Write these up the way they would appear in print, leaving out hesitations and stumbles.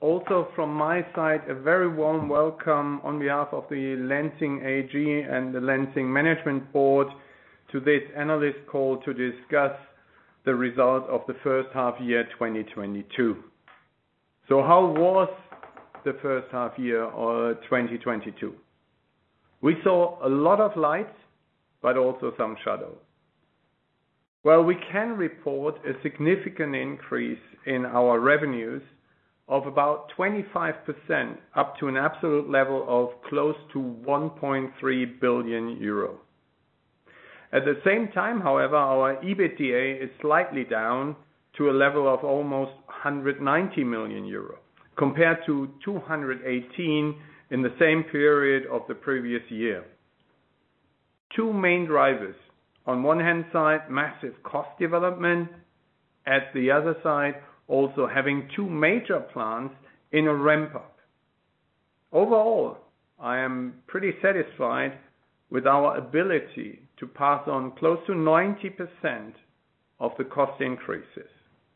also from my side, a very warm welcome on behalf of the Lenzing AG and the Lenzing Management Board to this analyst call to discuss the result of the first half year 2022. So how was the first half year of 2022? We saw a lot of light, but also some shadow. Well, we can report a significant increase in our revenues of about 25%, up to an absolute level of close to 1.3 billion euro. At the same time, however, our EBITDA is slightly down to a level of almost 190 million euro, compared to 218 in the same period of the previous year. Two main drivers. On one hand side, massive cost development. At the other side, also having two major plants in a ramp-up. Overall, I am pretty satisfied with our ability to pass on close to 90% of the cost increases.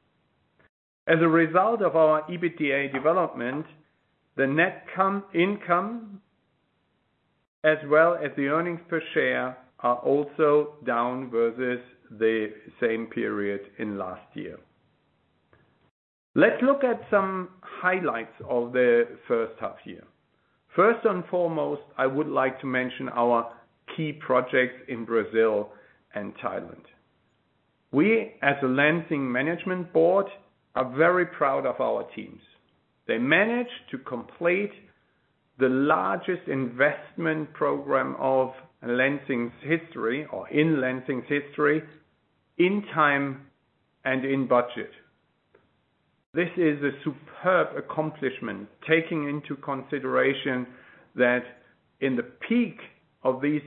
As a result of our EBITDA development, the net income as well as the earnings per share are also down versus the same period in last year. Let's look at some highlights of the first half year. First and foremost, I would like to mention our key projects in Brazil and Thailand. We, as a Lenzing Management Board, are very proud of our teams. They managed to complete the largest investment program of Lenzing's history, or in Lenzing's history, in time and in budget. This is a superb accomplishment, taking into consideration that in the peak of these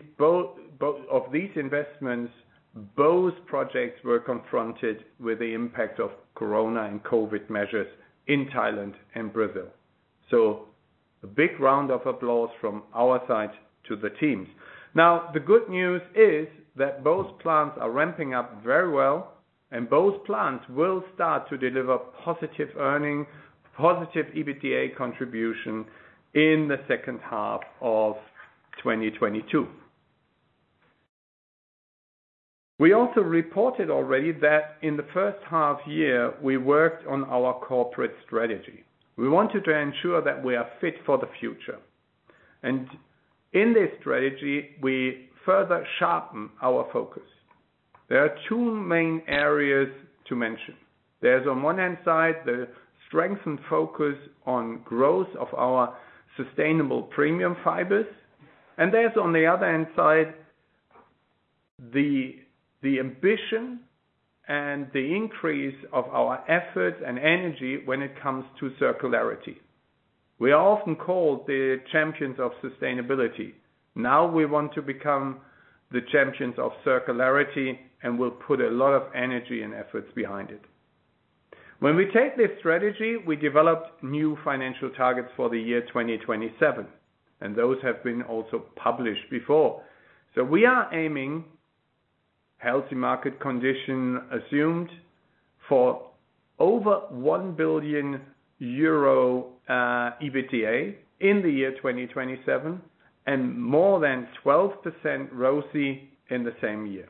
investments, both projects were confronted with the impact of Corona and COVID measures in Thailand and Brazil. So a big round of applause from our side to the teams. Now, the good news is that both plants are ramping up very well, and both plants will start to deliver positive earnings, positive EBITDA contribution in the second half of 2022. We also reported already that in the first half year, we worked on our corporate strategy. We wanted to ensure that we are fit for the future. And in this strategy, we further sharpen our focus. There are two main areas to mention. There's on one hand side, the strengthened focus on growth of our sustainable premium fibers. And there's on the other hand side, the ambition and the increase of our efforts and energy when it comes to circularity. We are often called the champions of sustainability. Now we want to become the champions of circularity, and we'll put a lot of energy and efforts behind it. When we take this strategy, we developed new financial targets for the year 2027, and those have been also published before. So we are aiming, healthy market condition assumed, for over 1 billion euro EBITDA in the year 2027 and more than 12% ROCE in the same year.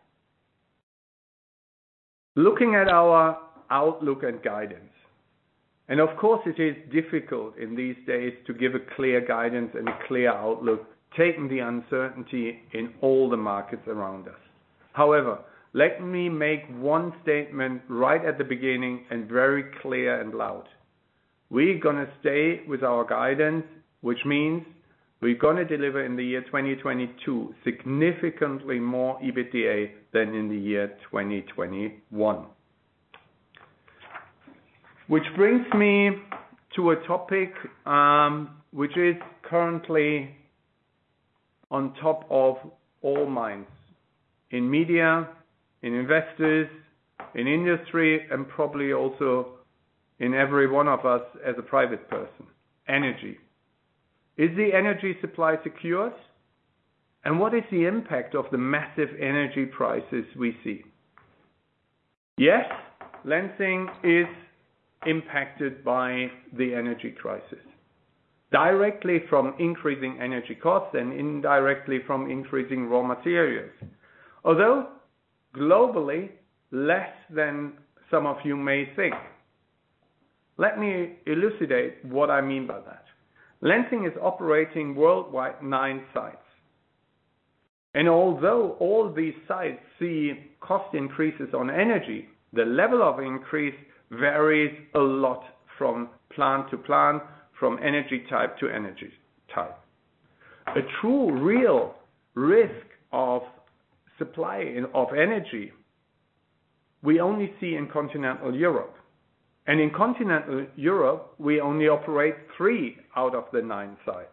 Looking at our outlook and guidance, and of course it is difficult in these days to give a clear guidance and a clear outlook, taking the uncertainty in all the markets around us. However, let me make one statement right at the beginning and very clear and loud. We're going to stay with our guidance, which means we're going to deliver in the year 2022 significantly more EBITDA than in the year 2021. Which brings me to a topic which is currently on top of all minds. In media, in investors, in industry, and probably also in every one of us as a private person. Energy. Is the energy supply secured? And what is the impact of the massive energy prices we see? Yes, Lenzing is impacted by the energy crisis, directly from increasing energy costs and indirectly from increasing raw materials. Although globally, less than some of you may think. Let me elucidate what I mean by that. Lenzing is operating worldwide 9 sites. And although all these sites see cost increases on energy, the level of increase varies a lot from plant to plant, from energy type to energy type. A true, real risk of supply of energy we only see in continental Europe. And in continental Europe, we only operate 3 out of the 9 sites.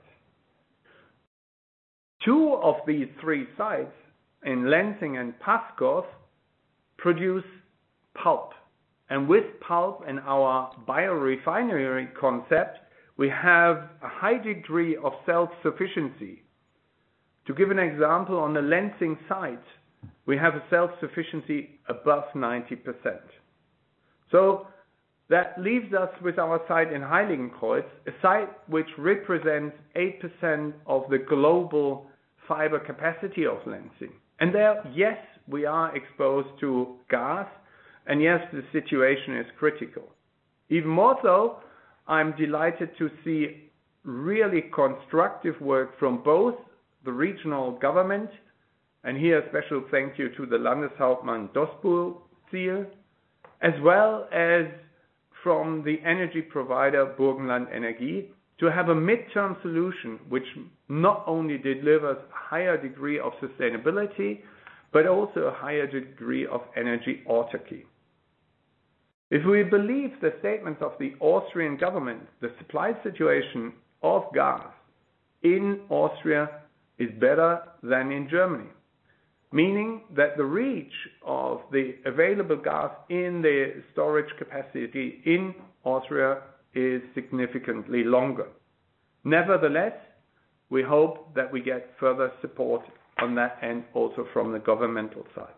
2 of these 3 sites, in Lenzing and Paskov, produce pulp. And with pulp and our biorefinery concept, we have a high degree of self-sufficiency. To give an example, on the Lenzing site, we have a self-sufficiency above 90%. So that leaves us with our site in Heiligenkreuz, a site which represents 8% of the global fiber capacity of Lenzing. And there, yes, we are exposed to gas, and yes, the situation is critical. Even more so, I'm delighted to see really constructive work from both the regional government, and here a special thank you to the Landeshauptmann Dospo-Ziel, as well as from the energy provider Burgenland Energie, to have a midterm solution which not only delivers a higher degree of sustainability, but also a higher degree of energy autarky. If we believe the statements of the Austrian government, the supply situation of gas in Austria is better than in Germany, meaning that the reach of the available gas in the storage capacity in Austria is significantly longer. Nevertheless, we hope that we get further support on that end also from the governmental side.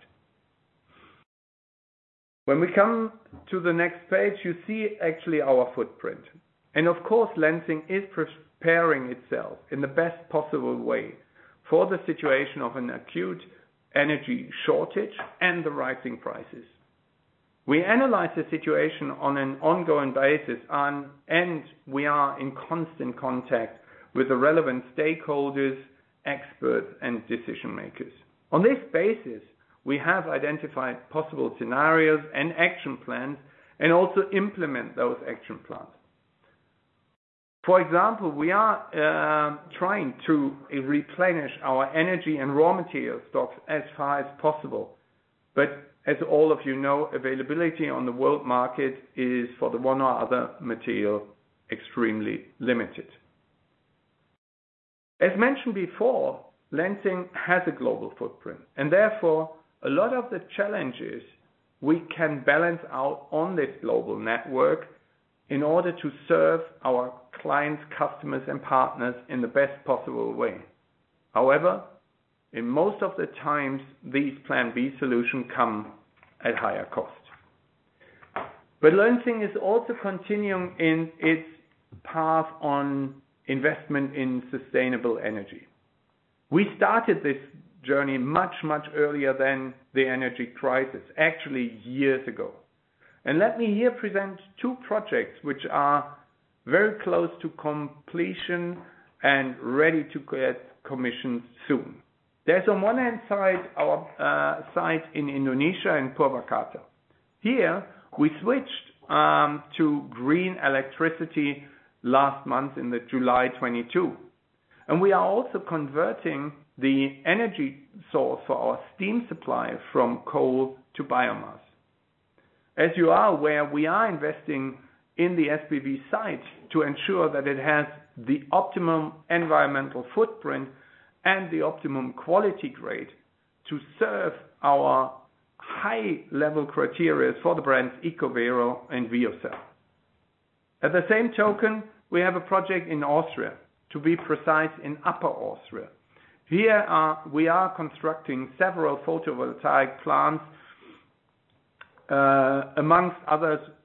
When we come to the next page, you see actually our footprint. And of course, Lenzing is preparing itself in the best possible way for the situation of an acute energy shortage and the rising prices. We analyze the situation on an ongoing basis, and we are in constant contact with the relevant stakeholders, experts, and decision makers. On this basis, we have identified possible scenarios and action plans, and also implement those action plans. For example, we are trying to replenish our energy and raw material stocks as far as possible. But as all of you know, availability on the world market is, for the one or other material, extremely limited. As mentioned before, Lenzing has a global footprint, and therefore a lot of the challenges we can balance out on this global network in order to serve our clients, customers, and partners in the best possible way. However, in most of the times, these Plan B solutions come at higher cost. But Lenzing is also continuing in its path on investment in sustainable energy. We started this journey much earlier than the energy crisis, actually years ago. And let me here present 2 projects which are very close to completion and ready to get commissioned soon. There's on one hand side our site in Indonesia in Purwakarta. Here we switched to green electricity last month in the July 22. And we are also converting the energy source for our steam supply from coal to biomass. As you are aware, we are investing in the SPV site to ensure that it has the optimum environmental footprint and the optimum quality grade to serve our high level criteria for the brands EcoVero and VioCell. At the same token, we have a project in Austria, to be precise in Upper Austria. Here we are constructing several photovoltaic plants, amongst others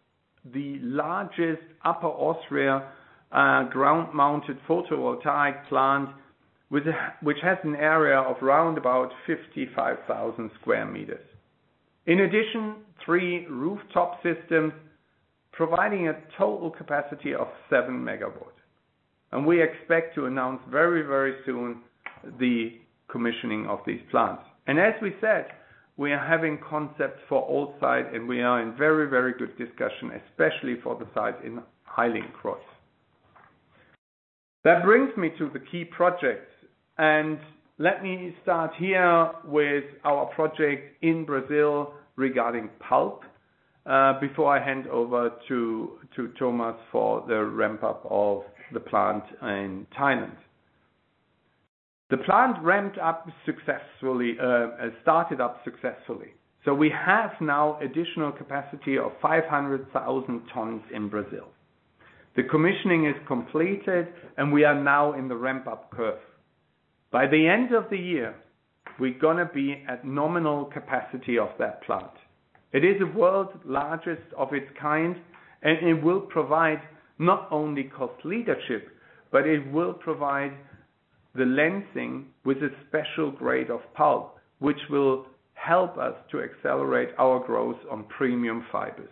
the largest Upper Austria ground-mounted photovoltaic plant which has an area of around about 55,000 square meters. In addition, 3 rooftop systems providing a total capacity of 7 megawatts. And we expect to announce very, very soon the commissioning of these plants. And as we said, we are having concepts for all sites, and we are in very, very good discussion, especially for the site in Heiligenkreuz. That brings me to the key projects. And let me start here with our project in Brazil regarding pulp, before I hand over to Thomas for the ramp-up of the plant in Thailand. The plant ramped up successfully, started up successfully. So we have now additional capacity of 500,000 tons in Brazil. The commissioning is completed, and we are now in the ramp-up curve. By the end of the year, we're going to be at nominal capacity of that plant. It is the world's largest of its kind, and it will provide not only cost leadership, but it will provide the Lenzing with a special grade of pulp, which will help us to accelerate our growth on premium fibers.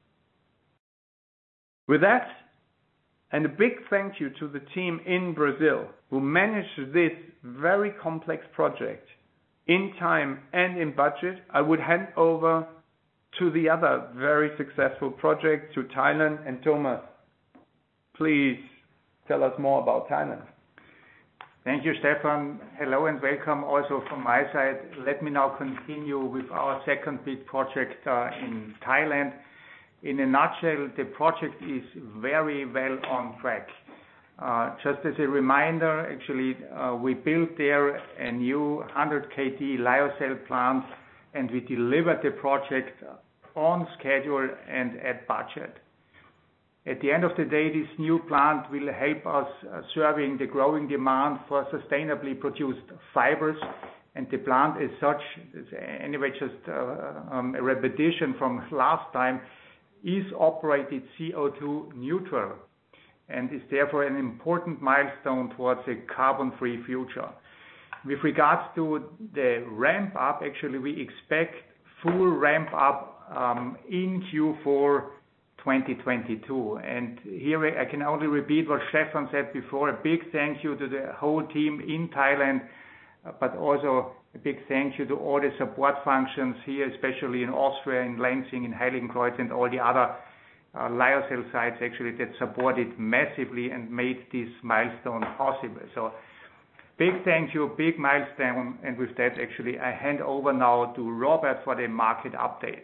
With that, and a big thank you to the team in Brazil who managed this very complex project in time and in budget, I would hand over to the other very successful project, to Thailand. And Thomas, please tell us more about Thailand. Thank you, Stefan. Hello and welcome also from my side. Let me now continue with our second big project in Thailand. In a nutshell, the project is very well on track. Just as a reminder, actually, we built there a new 100 KT lyocell plant, and we delivered the project on schedule and at budget. At the end of the day, this new plant will help us serving the growing demand for sustainably produced fibers, and the plant as such, anyway, just a repetition from last time, is operated CO2 neutral and is therefore an important milestone towards a carbon-free future. With regards to the ramp up, actually we expect full ramp up in Q4 2022. And here I can only repeat what Stefan said before. A big thank you to the whole team in Thailand, but also a big thank you to all the support functions here, especially in Austria, in Lenzing, in Heiligenkreuz, and all the other lyocell sites actually that supported massively and made this milestone possible. So big thank you, big milestone, and with that actually I hand over now to Robert for the market update.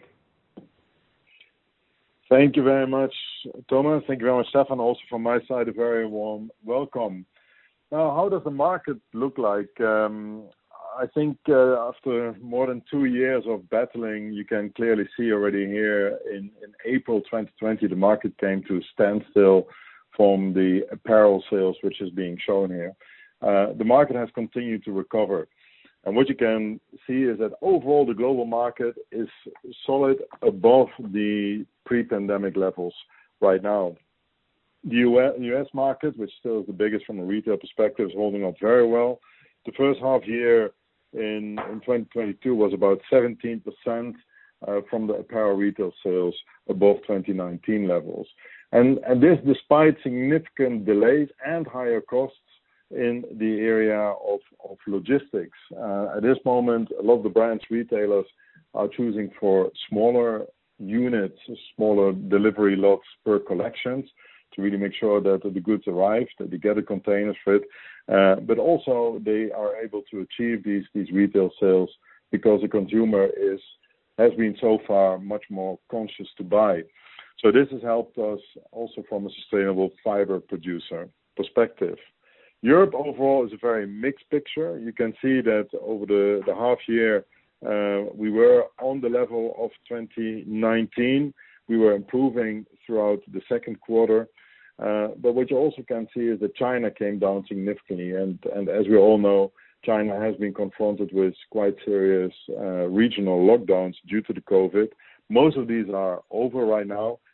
Thank you very much, Thomas. Thank you very much, Stefan. Also from my side, a very warm welcome. Now, how does the market look like? I think after more than 2 years of battling, you can clearly see already here in April 2020, the market came to a standstill from the apparel sales, which is being shown here. The market has continued to recover. And what you can see is that overall the global market is solid above the pre-pandemic levels right now. The US market, which still is the biggest from a retail perspective, is holding up very well. The first half year in 2022 was about 17% from the apparel retail sales above 2019 levels. And this despite significant delays and higher costs in the area of logistics. At this moment, a lot of the brands retailers are choosing for smaller units, smaller delivery lots per collections to really make sure that the goods arrive, that they get the containers for it. But also they are able to achieve these retail sales because the consumer has been so far much more conscious to buy. So this has helped us also from a sustainable fiber producer perspective. Europe overall is a very mixed picture. You can see that over the half year, we were on the level of 2019. We were improving throughout the second quarter. But what you also can see is that China came down significantly. And as we all know, China has been confronted with quite serious regional lockdowns due to the COVID. Most of these are over right now,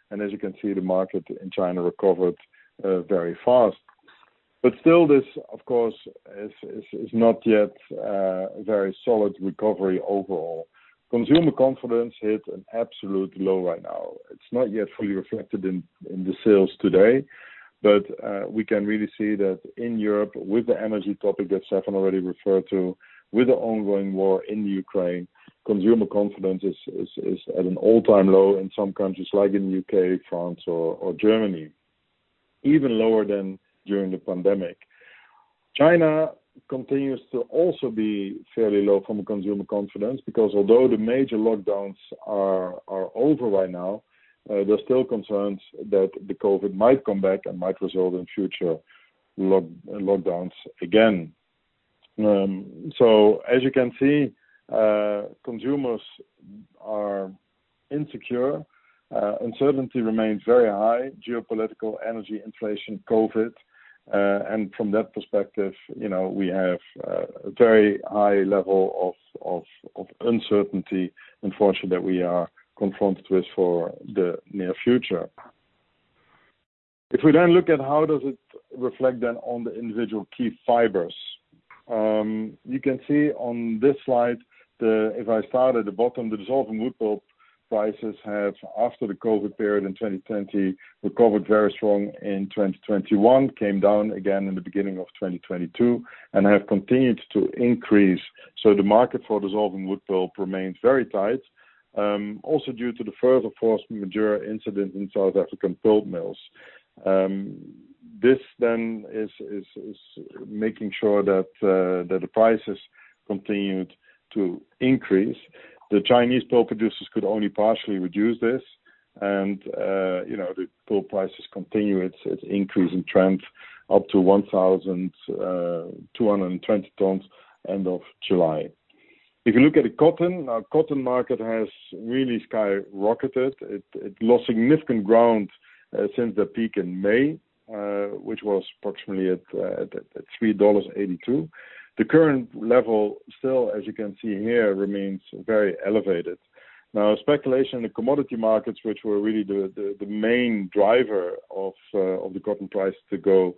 and as you can see, the market in China recovered very fast. But still, this, of course, is not yet a very solid recovery overall. Consumer confidence hit an absolute low right now. It's not yet fully reflected in the sales today, but we can really see that in Europe, with the energy topic that Stefan already referred to, with the ongoing war in Ukraine, consumer confidence is at an all-time low in some countries like in the UK, France, or Germany, even lower than during the pandemic. China continues to also be fairly low from a consumer confidence because although the major lockdowns are over right now, there's still concerns that the COVID might come back and might result in future lockdowns again. So as you can see, consumers are insecure. Uncertainty remains very high, geopolitical, energy, inflation, COVID. And from that perspective, we have a very high level of uncertainty, unfortunately, that we are confronted with for the near future. If we then look at how does it reflect then on the individual key fibers, you can see on this slide, if I start at the bottom, the dissolving wood pulp prices have, after the COVID period in 2020, recovered very strong in 2021, came down again in the beginning of 2022, and have continued to increase. So the market for dissolving wood pulp remains very tight, also due to the further force majeure incident in South African pulp mills. This then is making sure that the prices continued to increase. The Chinese pulp producers could only partially reduce this, and the pulp prices continue its increasing trend up to 1,220 tons end of July. If you look at the cotton, our cotton market has really skyrocketed. It lost significant ground since the peak in May, which was approximately at $3.82. The current level still, as you can see here, remains very elevated. Now, speculation in the commodity markets, which were really the main driver of the cotton price to go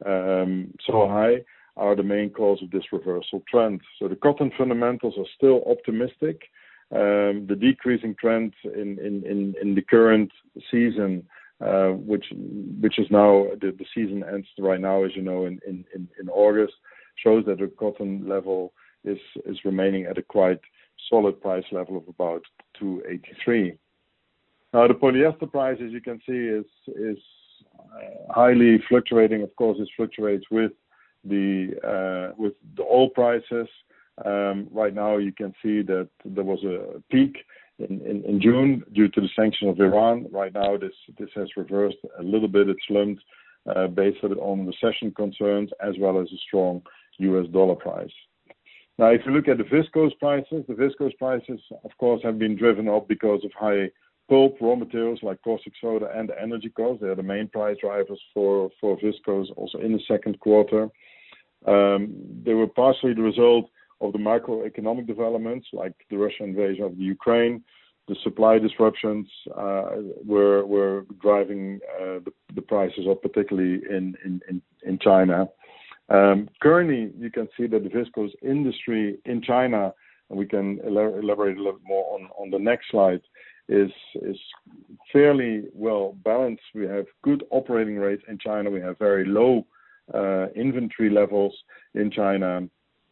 so high, are the main cause of this reversal trend. So the cotton fundamentals are still optimistic. The decreasing trend in the current season, which is now the season ends right now, as you know, in August, shows that the cotton level is remaining at a quite solid price level of about $283. Now the polyester price, as you can see, is highly fluctuating. Of course, it fluctuates with the oil prices. Right now, you can see that there was a peak in June due to the sanction of Iran. Right now, this has reversed a little bit. It slumped based on recession concerns as well as a strong US dollar price. Now, if you look at the viscose prices, of course, have been driven up because of high pulp raw materials like caustic soda and energy costs. They are the main price drivers for viscose also in the second quarter. They were partially the result of the macroeconomic developments like the Russian invasion of the Ukraine. The supply disruptions were driving the prices up, particularly in China. Currently, you can see that the viscose industry in China, and we can elaborate a little more on the next slide, is fairly well balanced. We have good operating rates in China. We have very low inventory levels in China.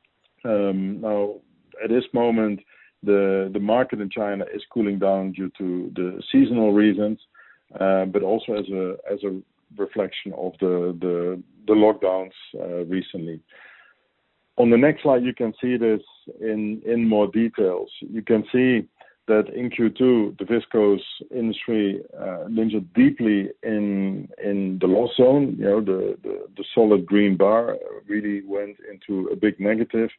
Now, at this moment, the market in China is cooling down due to the seasonal reasons, but also as a reflection of the lockdowns recently. On the next slide, you can see this in more details. You can see that in Q2, the viscose industry lingered deeply in the loss zone. The solid green bar really went into a big negative.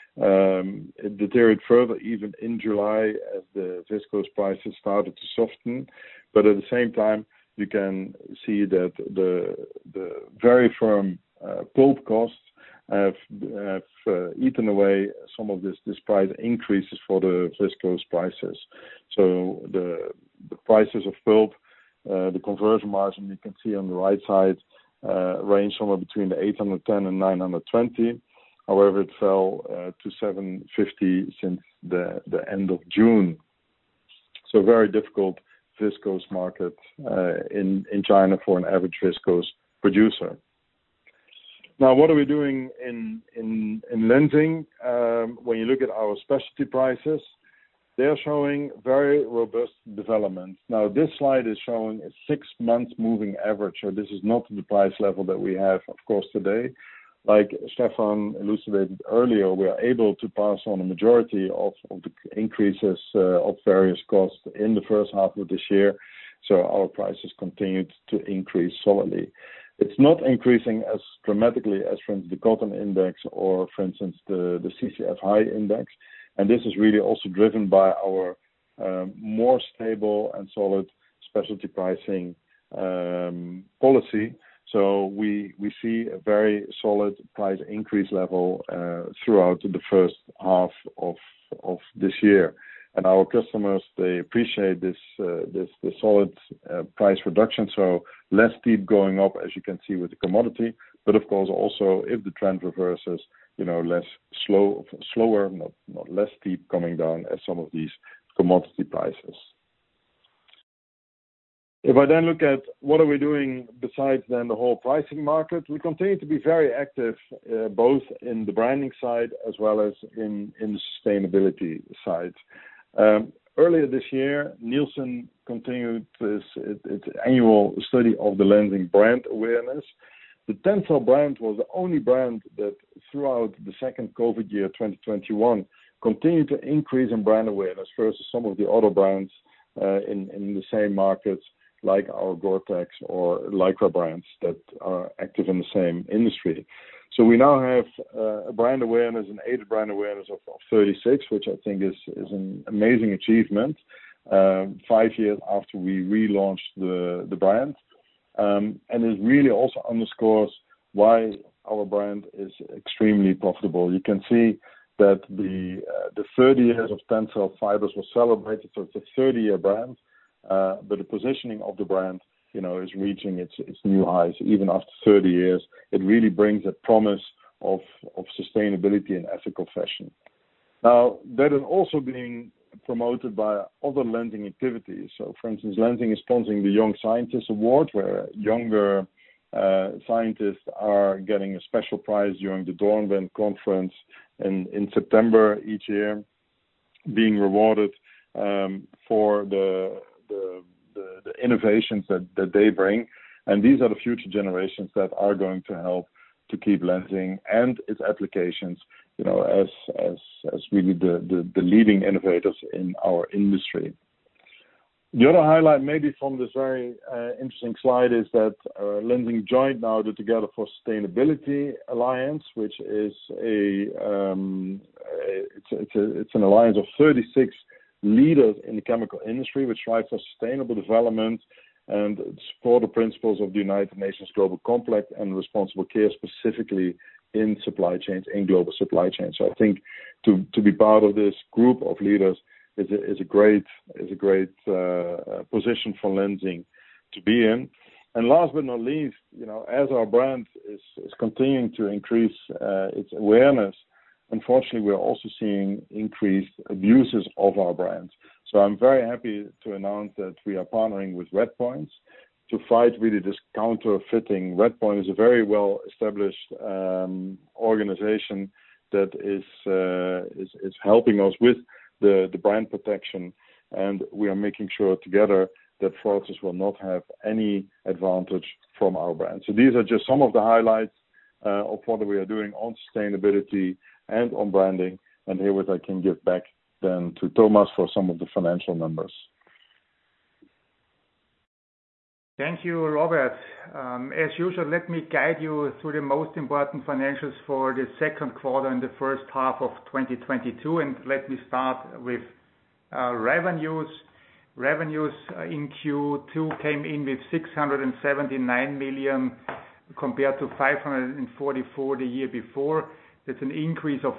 It deteriorated further even in July as the viscose prices started to soften. But at the same time, you can see that the very firm pulp costs have eaten away some of this price increases for the viscose prices. So the prices of pulp The conversion margin you can see on the right side range somewhere between the 810 and 920. However, it fell to 750 since the end of June. So very difficult viscose market in China for an average viscose producer. Now, what are we doing in Lenzing? When you look at our specialty prices, they're showing very robust development. Now, this slide is showing a 6-month moving average, so this is not the price level that we have, of course, today. Like Stefan elucidated earlier, we are able to pass on a majority of the increases of various costs in the first half of this year, so our prices continued to increase solidly. It's not increasing as dramatically as, for instance, the cotton index or, for instance, the CCF high index. And this is really also driven by our more stable and solid specialty pricing policy. So we see a very solid price increase level throughout the first half of this year. And our customers, they appreciate this solid price reduction, so less steep going up, as you can see with the commodity. But of course, also if the trend reverses, slower, not less steep coming down as some of these commodity prices. If I then look at what are we doing besides then the whole pricing market, we continue to be very active both in the branding side as well as in the sustainability side. Earlier this year, Nielsen continued its annual study of the Lenzing brand awareness. The Tencel brand was the only brand that throughout the second COVID year, 2021, continued to increase in brand awareness versus some of the other brands in the same markets, like our Gore-Tex or Lycra brands that are active in the same industry. So we now have a brand awareness, an aided brand awareness of 36, which I think is an amazing achievement, 5 years after we relaunched the brand. And it really also underscores why our brand is extremely profitable. You can see that the 30 years of Tencel Fibers was celebrated, so it's a 30-year brand, but the positioning of the brand, is reaching its new highs even after 30 years. It really brings a promise of sustainability and ethical fashion. Now, that is also being promoted by other Lenzing activities. So, for instance, Lenzing is sponsoring the Young Scientist Award, where younger scientists are getting a special prize during the Dornbirn conference in September each year, being rewarded for the innovations that they bring. And these are the future generations that are going to help to keep Lenzing and its applications, as really the leading innovators in our industry. The other highlight maybe from this very interesting slide is that Lenzing joined now the Together for Sustainability Alliance, which is it's an alliance of 36 leaders in the chemical industry, which strive for sustainable development and support the principles of the United Nations Global Compact and responsible care, specifically in supply chains, in global supply chains. So I think to be part of this group of leaders is a great position for Lenzing to be in. And last but not least, as our brand is continuing to increase its awareness, unfortunately, we're also seeing increased abuses of our brand. So I'm very happy to announce that we are partnering with Red Points to fight really this counterfeiting. Red Point is a very well-established organization that is helping us with the brand protection, and we are making sure together that fraudsters will not have any advantage from our brand. So these are just some of the highlights of what we are doing on sustainability and on branding. And herewith I can give back then to Thomas for some of the financial numbers. Thank you, Robert. As usual, let me guide you through the most important financials for the second quarter and the first half of 2022. And let me start with revenues. Revenues in Q2 came in with 679 million compared to 544 the year before. That's an increase of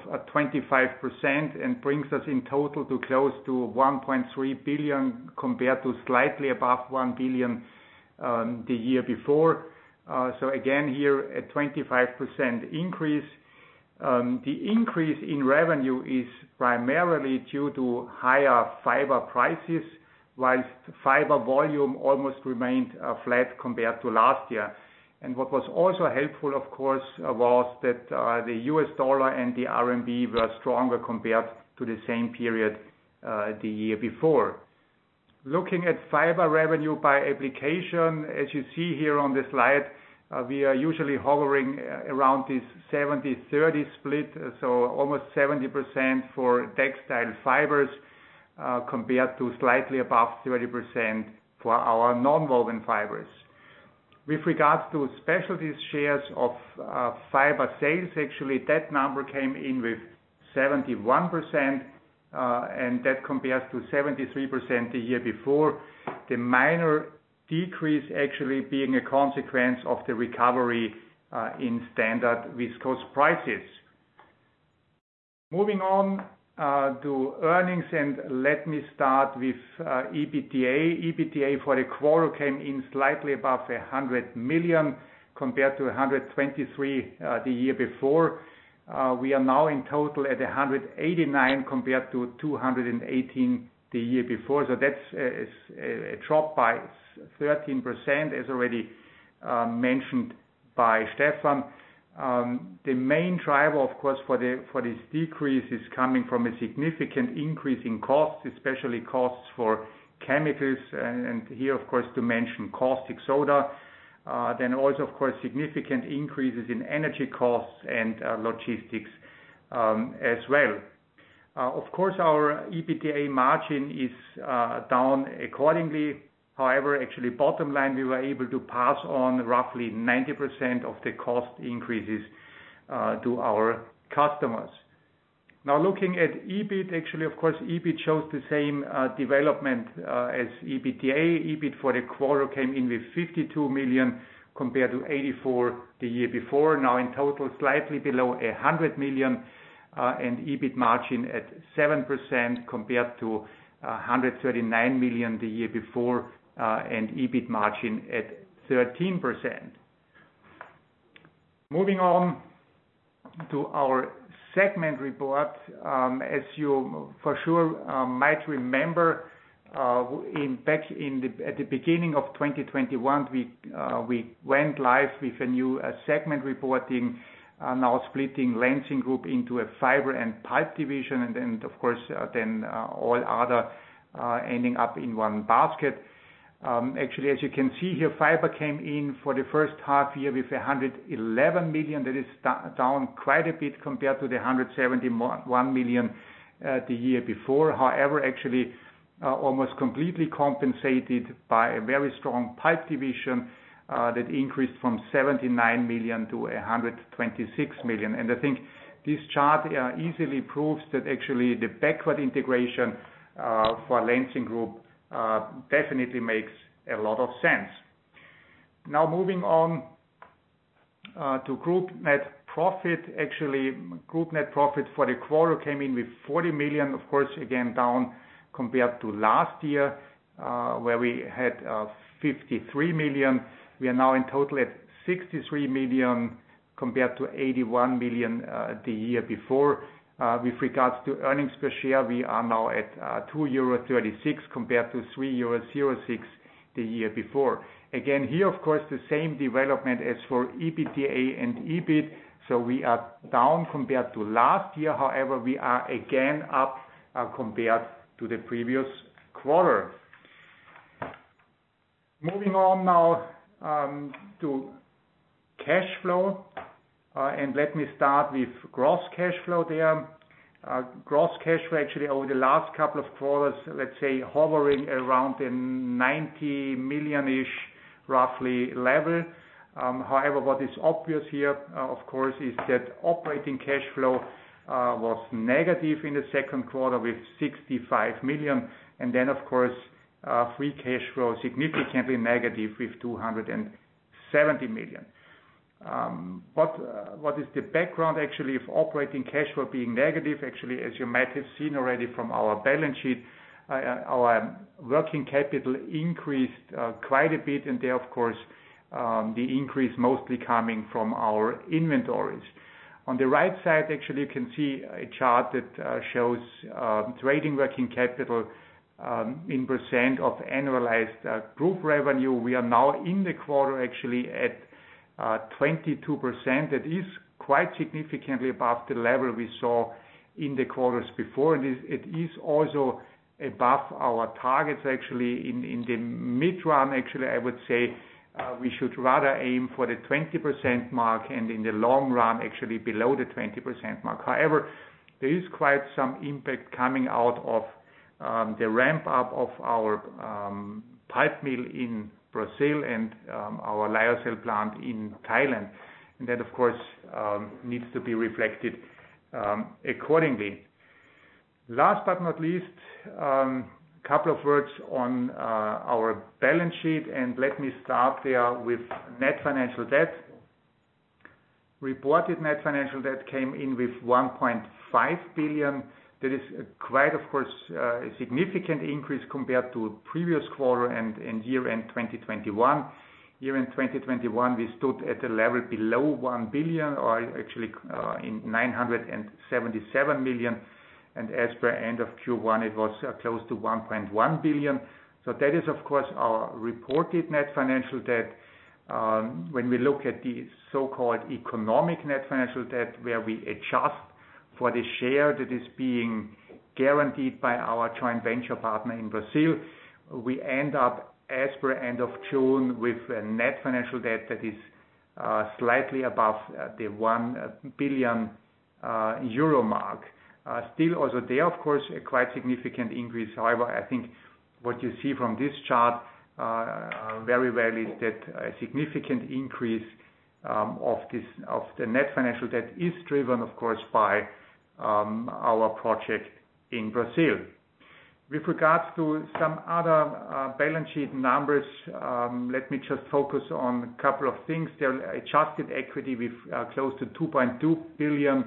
25% and brings us in total to close to 1.3 billion compared to slightly above 1 billion the year before. So again, here a 25% increase. The increase in revenue is primarily due to higher fiber prices, whilst fiber volume almost remained flat compared to last year. And what was also helpful, of course, was that the US dollar and the RMB were stronger compared to the same period the year before. Looking at fiber revenue by application, as you see here on the slide, we are usually hovering around this 70-30 split, so almost 70% for textile fibers compared to slightly above 30% for our non-woven fibers. With regards to specialties shares of fiber sales, actually that number came in with 71%, and that compares to 73% the year before. The minor decrease actually being a consequence of the recovery in standard viscose prices. Moving on to earnings, and let me start with EBITDA. EBITDA for the quarter came in slightly above 100 million compared to 123 the year before. We are now in total at 189 compared to 218 the year before. So that's a drop by 13%, as already mentioned by Stefan. The main driver, of course, for this decrease is coming from a significant increase in costs, especially costs for chemicals, and here, of course, to mention caustic soda. Then also, of course, significant increases in energy costs and logistics as well. Of course, our EBITDA margin is down accordingly. However, actually bottom line, we were able to pass on roughly 90% of the cost increases to our customers. Now looking at EBIT, actually, of course, EBIT shows the same development as EBITDA. EBIT for the quarter came in with 52 million compared to 84 the year before. Now in total, slightly below 100 million, and EBIT margin at 7% compared to 139 million the year before, and EBIT margin at 13%. Moving on to our segment report, as you for sure might remember, at the beginning of 2021, we went live with a new segment reporting, now splitting Lenzing Group into a fiber and pulp division, and then of course all other ending up in one basket. Actually, as you can see here, fiber came in for the first half year with 111 million. That is down quite a bit compared to the 171 million the year before. However, actually almost completely compensated by a very strong pulp division that increased from 79 million to 126 million. And I think this chart easily proves that actually the backward integration for Lenzing Group definitely makes a lot of sense. Now moving on to group net profit. Actually, group net profit for the quarter came in with 40 million, of course, again down compared to last year, where we had 53 million. We are now in total at 63 million compared to 81 million the year before. With regards to earnings per share, we are now at 2.36 euro compared to 3.06 euro the year before. Again, here, of course, the same development as for EBITDA and EBIT. So we are down compared to last year. However, we are again up compared to the previous quarter. Moving on now to cash flow. And let me start with gross cash flow there. Gross cash flow actually over the last couple of quarters, let's say hovering around the 90 million-ish roughly level. However, what is obvious here, of course, is that operating cash flow was negative in the second quarter with 65 million. And then, of course, free cash flow significantly negative with 270 million. What is the background actually of operating cash flow being negative? Actually, as you might have seen already from our balance sheet, our working capital increased quite a bit, and there, of course, the increase mostly coming from our inventories. On the right side, actually, you can see a chart that shows trading working capital in % of annualized group revenue. We are now in the quarter actually at 22%. That is quite significantly above the level we saw in the quarters before. It is also above our targets actually. In the mid-run, actually, I would say we should rather aim for the 20% mark, and in the long run, actually below the 20% mark. However, there is quite some impact coming out of the ramp up of our pulp mill in Brazil and our lyocell plant in Thailand. And that, of course, needs to be reflected accordingly. Last but not least, couple of words on our balance sheet, and let me start there with net financial debt. Reported net financial debt came in with 1.5 billion. That is quite, of course, a significant increase compared to previous quarter and year-end 2021. Year-end 2021, we stood at a level below 1 billion, or actually in 977 million. And as per end of Q1, it was close to 1.1 billion. So that is, of course, our reported net financial debt. When we look at the so-called economic net financial debt, where we adjust for the share that is being guaranteed by our joint venture partner in Brazil, we end up, as per end of June, with a net financial debt that is slightly above the 1 billion euro mark. Still also there, of course, a quite significant increase. However, I think what you see from this chart very well is that a significant increase of the net financial debt is driven, of course, by our project in Brazil. With regards to some other balance sheet numbers, let me just focus on a couple of things. The adjusted equity with close to 2.2 billion.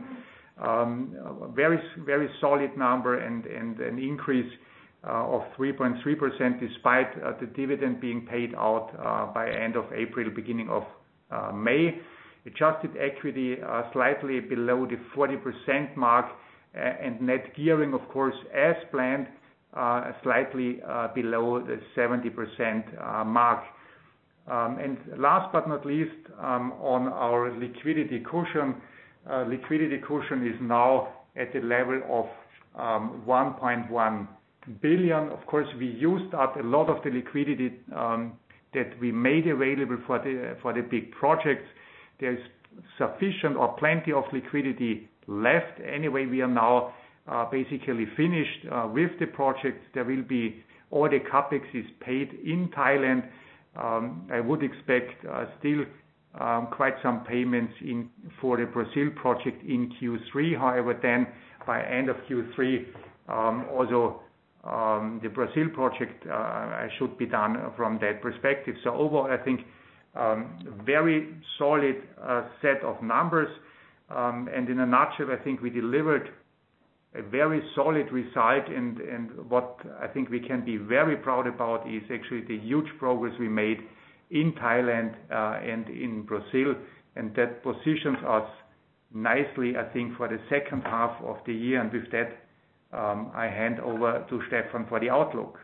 Very solid number and an increase of 3.3% despite the dividend being paid out by end of April, beginning of May. Adjusted equity slightly below the 40% mark, and net gearing, of course, as planned, slightly below the 70% mark. And last but not least, on our liquidity cushion. Liquidity cushion is now at the level of 1.1 billion. Of course, we used up a lot of the liquidity that we made available for the big projects. There's sufficient or plenty of liquidity left. Anyway, we are now basically finished with the project. There will be all the capex is paid in Thailand. I would expect still quite some payments for the Brazil project in Q3. However, then by end of Q3, also the Brazil project should be done from that perspective. So overall, I think very solid set of numbers. And in a nutshell, I think we delivered a very solid result. And what I think we can be very proud about is actually the huge progress we made in Thailand and in Brazil. And that positions us nicely, I think, for the second half of the year. And with that, I hand over to Stephan for the outlook.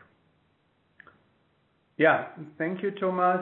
Yeah, thank you, Thomas.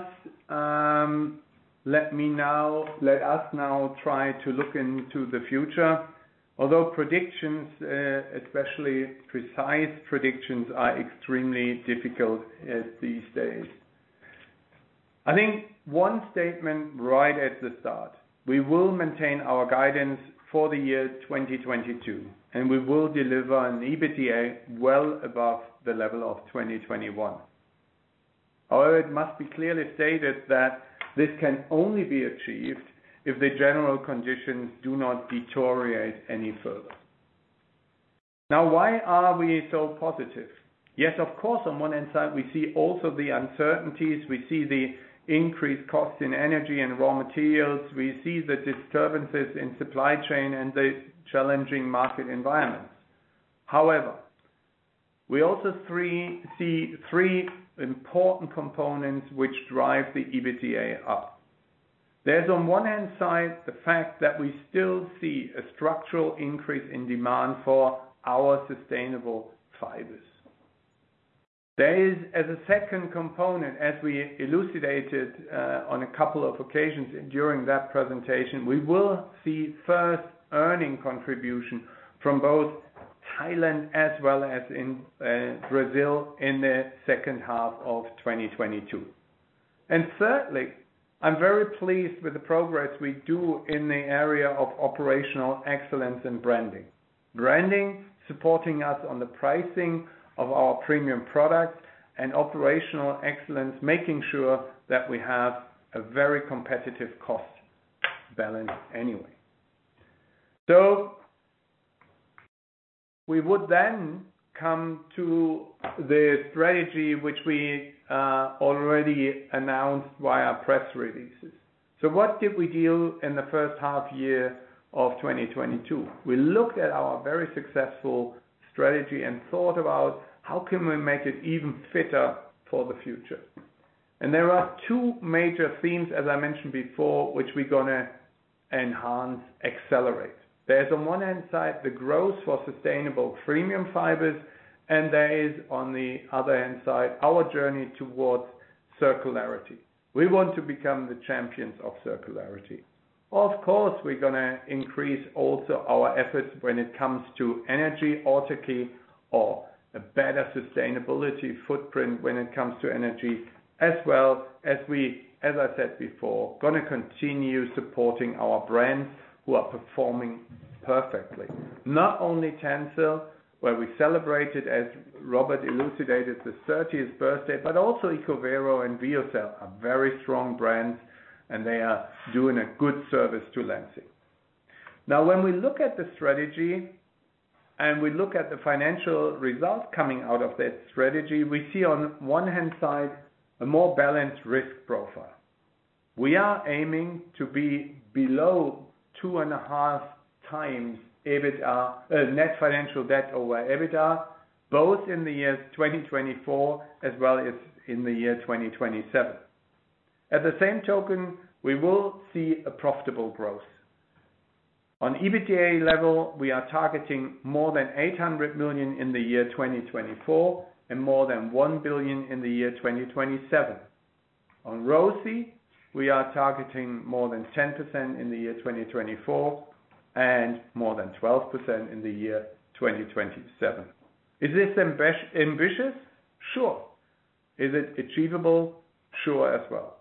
Let us now try to look into the future. Although predictions, especially precise predictions, are extremely difficult these days. I think one statement right at the start: we will maintain our guidance for the year 2022, and we will deliver an EBITDA well above the level of 2021. However, it must be clearly stated that this can only be achieved if the general conditions do not deteriorate any further. Now, why are we so positive? Yes, of course, on one hand side, we see also the uncertainties, we see the increased costs in energy and raw materials. We see the disturbances in supply chain and the challenging market environments. However, we also see three important components which drive the EBITDA up. There's on one hand side the fact that we still see a structural increase in demand for our sustainable fibers. There is, as a second component, as we elucidated on a couple of occasions during that presentation, we will see first earning contribution from both Thailand as well as in Brazil in the second half of 2022. And thirdly, I'm very pleased with the progress we do in the area of operational excellence and branding. Branding supporting us on the pricing of our premium products, and operational excellence making sure that we have a very competitive cost balance anyway. So we would then come to the strategy which we already announced via press releases. So what did we do in the first half year of 2022? We looked at our very successful strategy and thought about how can we make it even fitter for the future. And there are two major themes, as I mentioned before, which we're going to enhance, accelerate. There's on one hand side the growth for sustainable premium fibers, and there is on the other hand side our journey towards circularity. We want to become the champions of circularity. Of course, we're going to increase also our efforts when it comes to energy autarky or a better sustainability footprint when it comes to energy, as well as we, as I said before, going to continue supporting our brands who are performing perfectly. Not only Tencel, where we celebrated, as Robert elucidated, the 30th birthday, but also Ecovero and Viocel are very strong brands, and they are doing a good service to Lenzing. Now, when we look at the strategy and we look at the financial results coming out of that strategy, we see on one hand side a more balanced risk profile. We are aiming to be below 2.5 times EBITDA, net financial debt over EBITDA, both in the years 2024 as well as in the year 2027. At the same token, we will see a profitable growth. On EBITDA level, we are targeting more than 800 million in the year 2024 and more than 1 billion in the year 2027. On ROCE, we are targeting more than 10% in the year 2024 and more than 12% in the year 2027. Is this ambitious? Sure. Is it achievable? Sure as well.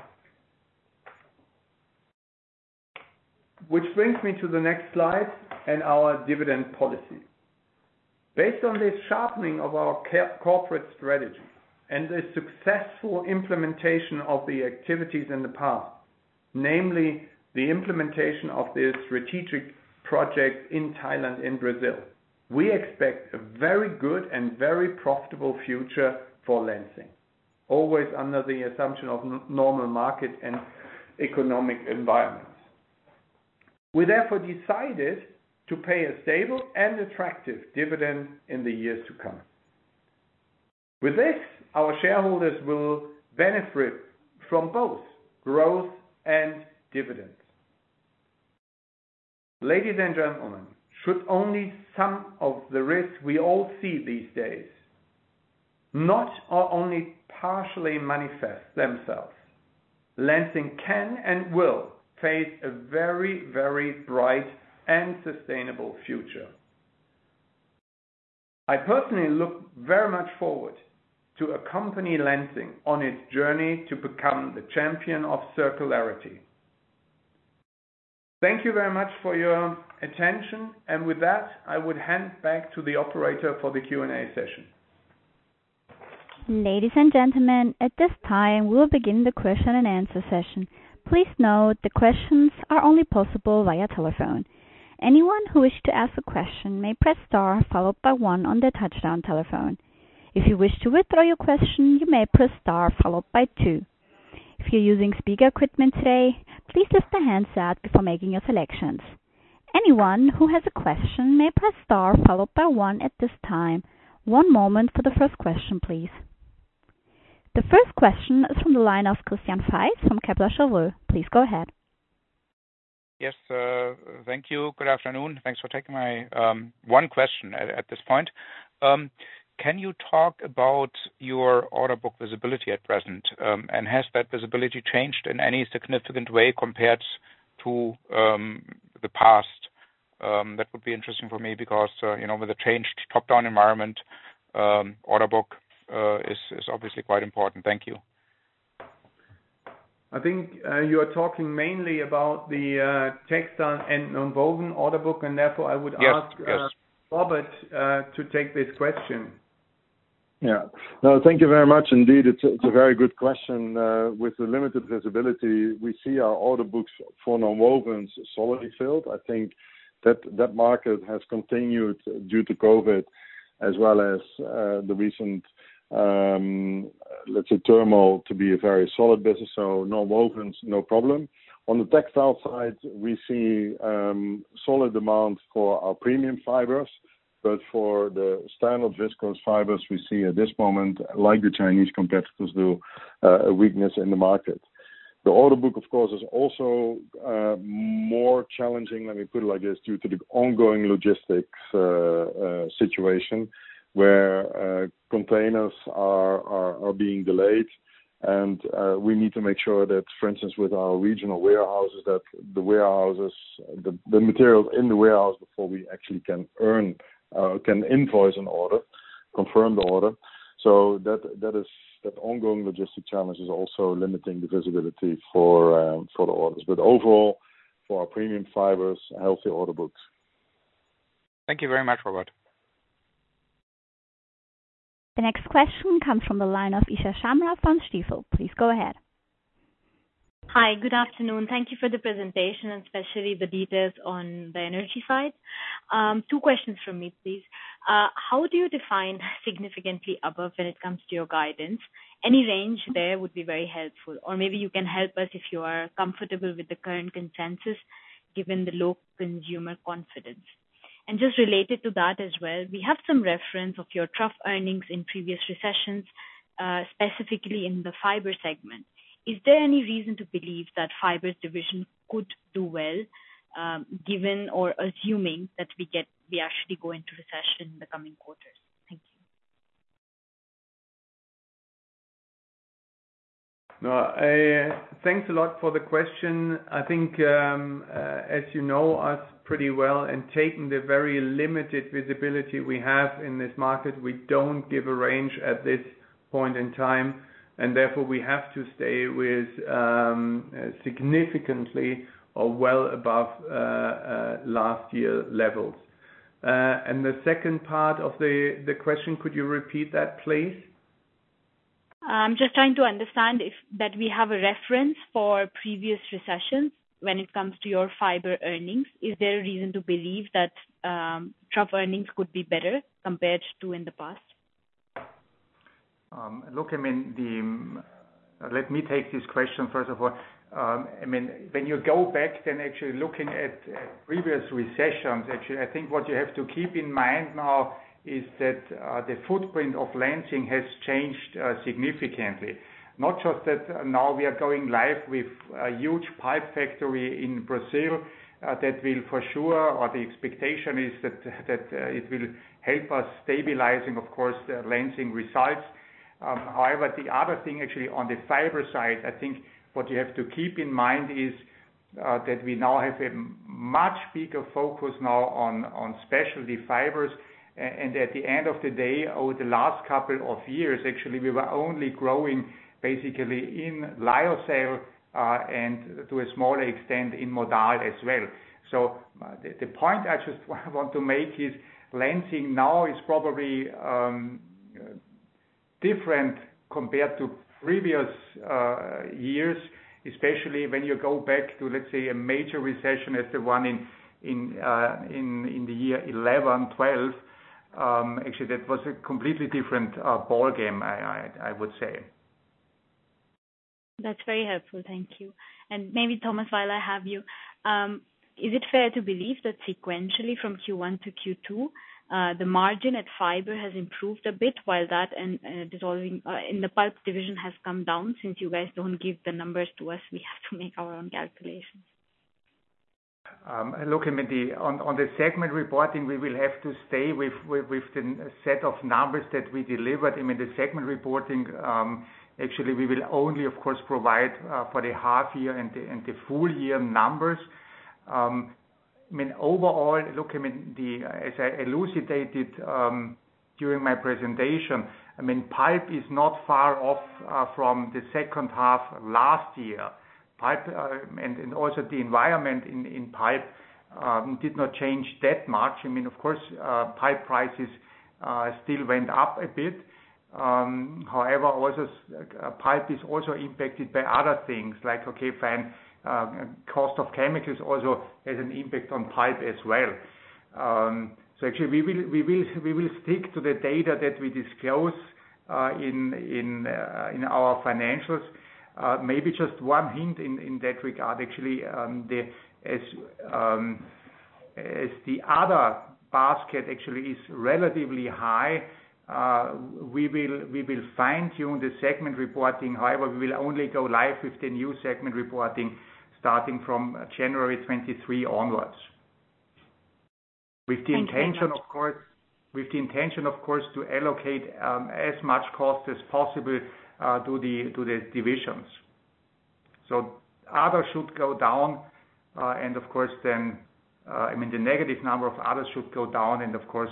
Which brings me to the next slide and our dividend policy. Based on this sharpening of our corporate strategy and the successful implementation of the activities in the past, namely the implementation of the strategic project in Thailand and Brazil, we expect a very good and very profitable future for Lenzing, always under the assumption of normal market and economic environments. We therefore decided to pay a stable and attractive dividend in the years to come. With this, our shareholders will benefit from both growth and dividends. Ladies and gentlemen, should only some of the risks we all see these days not or only partially manifest themselves, Lenzing can and will face a very, very bright and sustainable future. I personally look very much forward to accompany Lenzing on its journey to become the champion of circularity. Thank you very much for your attention, and with that, I would hand back to the operator for the Q&A session. Ladies and gentlemen, at this time we will begin the question and answer session. Please note the questions are only possible via telephone. Anyone who wishes to ask a question may press star followed by 1 on their touchtone telephone. If you wish to withdraw your question, you may press star followed by 2. If you're using speaker equipment today, please lift the handset before making your selections. Anyone who has a question may press star followed by 1 at this time. One moment for the first question, please. The first question is from the line of Christian Faitz from Kepler Cheuvreux. Please go ahead. Yes, thank you. Good afternoon. Thanks for taking my one question at this point. Can you talk about your order book visibility at present? And has that visibility changed in any significant way compared to the past? That would be interesting for me because, with the changed top-down environment, order book is obviously quite important. Thank you. I think you are talking mainly about the textile and nonwoven order book, and therefore I would ask Robert to take this question. Yeah. No, thank you very much indeed. It's a very good question. With the limited visibility, we see our order books for nonwovens solidly filled. I think that market has continued due to COVID, as well as the recent, let's say, turmoil to be a very solid business. So nonwovens, no problem. On the textile side, we see solid demand for our premium fibers. But for the standard viscose fibers, we see at this moment, like the Chinese competitors do, a weakness in the market. The order book, of course, is also more challenging, let me put it like this, due to the ongoing logistics situation, where containers are being delayed. And we need to make sure that, for instance, with our regional warehouses, that the materials in the warehouse before we actually can invoice an order, confirm the order. So that ongoing logistic challenge is also limiting the visibility for the orders. But overall, for our premium fibers, healthy order books. Thank you very much, Robert. The next question comes from the line of Isha Shamra from Stifel. Please go ahead. Hi, good afternoon. Thank you for the presentation and especially the details on the energy side. 2 questions from me, please. How do you define significantly above when it comes to your guidance? Any range there would be very helpful. Or maybe you can help us if you are comfortable with the current consensus, given the low consumer confidence. And just related to that as well, we have some reference of your trough earnings in previous recessions, specifically in the fiber segment. Is there any reason to believe that fibers division could do well, given or assuming that we actually go into recession in the coming quarters? Thank you. No, thanks a lot for the question. I think, as you know us pretty well, and taking the very limited visibility we have in this market, we don't give a range at this point in time. And therefore, we have to stay with significantly or well above last year levels. And the second part of the question, could you repeat that, please? I'm just trying to understand if that we have a reference for previous recessions when it comes to your fiber earnings. Is there a reason to believe that trough earnings could be better compared to in the past? Look, let me take this question first of all. When you go back, then actually looking at previous recessions, actually, I think what you have to keep in mind now is that the footprint of Lenzing has changed significantly. Not just that now we are going live with a huge pipe factory in Brazil that will for sure, or the expectation is that it will help us stabilizing, of course, the Lenzing results. However, the other thing actually on the fiber side, I think what you have to keep in mind is that we now have a much bigger focus now on specialty fibers. And at the end of the day, over the last couple of years, actually, we were only growing basically in lyocell and to a smaller extent in modal as well. So the point I just want to make is Lenzing now is probably different compared to previous years, especially when you go back to, let's say, a major recession as the one in the year 11, 12. Actually, that was a completely different ball game, I would say. That's very helpful. Thank you. And maybe, Thomas, while I have you, is it fair to believe that sequentially from Q1 to Q2, the margin at fiber has improved a bit, while that and dissolving in the pulp division has come down? Since you guys don't give the numbers to us, we have to make our own calculations. Look, I mean, on the segment reporting, we will have to stay with the set of numbers that we delivered. I mean, the segment reporting, actually, we will only, of course, provide for the half year and the full year numbers. I mean, overall, look, I mean, as I elucidated during my presentation, I mean, pulp is not far off from the second half last year. Pulp and also the environment in pulp did not change that much. I mean, of course, pulp prices still went up a bit. However, also pulp is also impacted by other things like, okay, fine, cost of chemicals also has an impact on pulp as well. So actually, we will stick to the data that we disclose in our financials. Maybe just one hint in that regard. Actually, as the other basket actually is relatively high, we will fine-tune the segment reporting. However, we will only go live with the new segment reporting starting from January 23 onwards. With the intention, of course, to allocate as much cost as possible to the divisions. So others should go down, and of course then, I mean, the negative number of others should go down, and of course,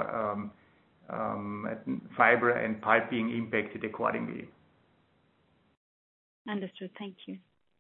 fiber and pulp being impacted accordingly. Understood. Thank you.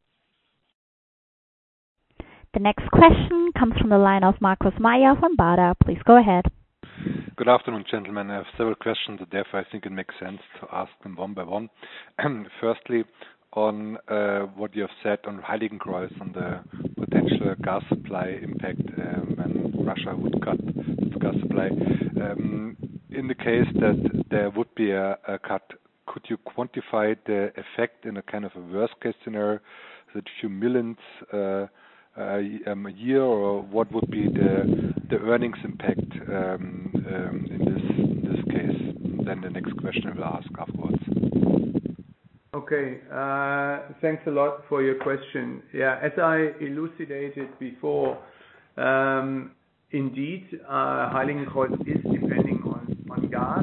The next question comes from the line of Markus Mayer from Baader. Please go ahead. Good afternoon, gentlemen. I have several questions, and therefore I think it makes sense to ask them one by one. Firstly, on what you have said on Heiligenkreuz, on the potential gas supply impact when Russia would cut its gas supply. In the case that there would be a cut, could you quantify the effect in a kind of a worst case scenario? Is it a few millions a year, or what would be the earnings impact in this case? Then the next question I will ask afterwards. Okay, thanks a lot for your question. Yeah, as I elucidated before, indeed, Heiligenkreuz is depending on gas.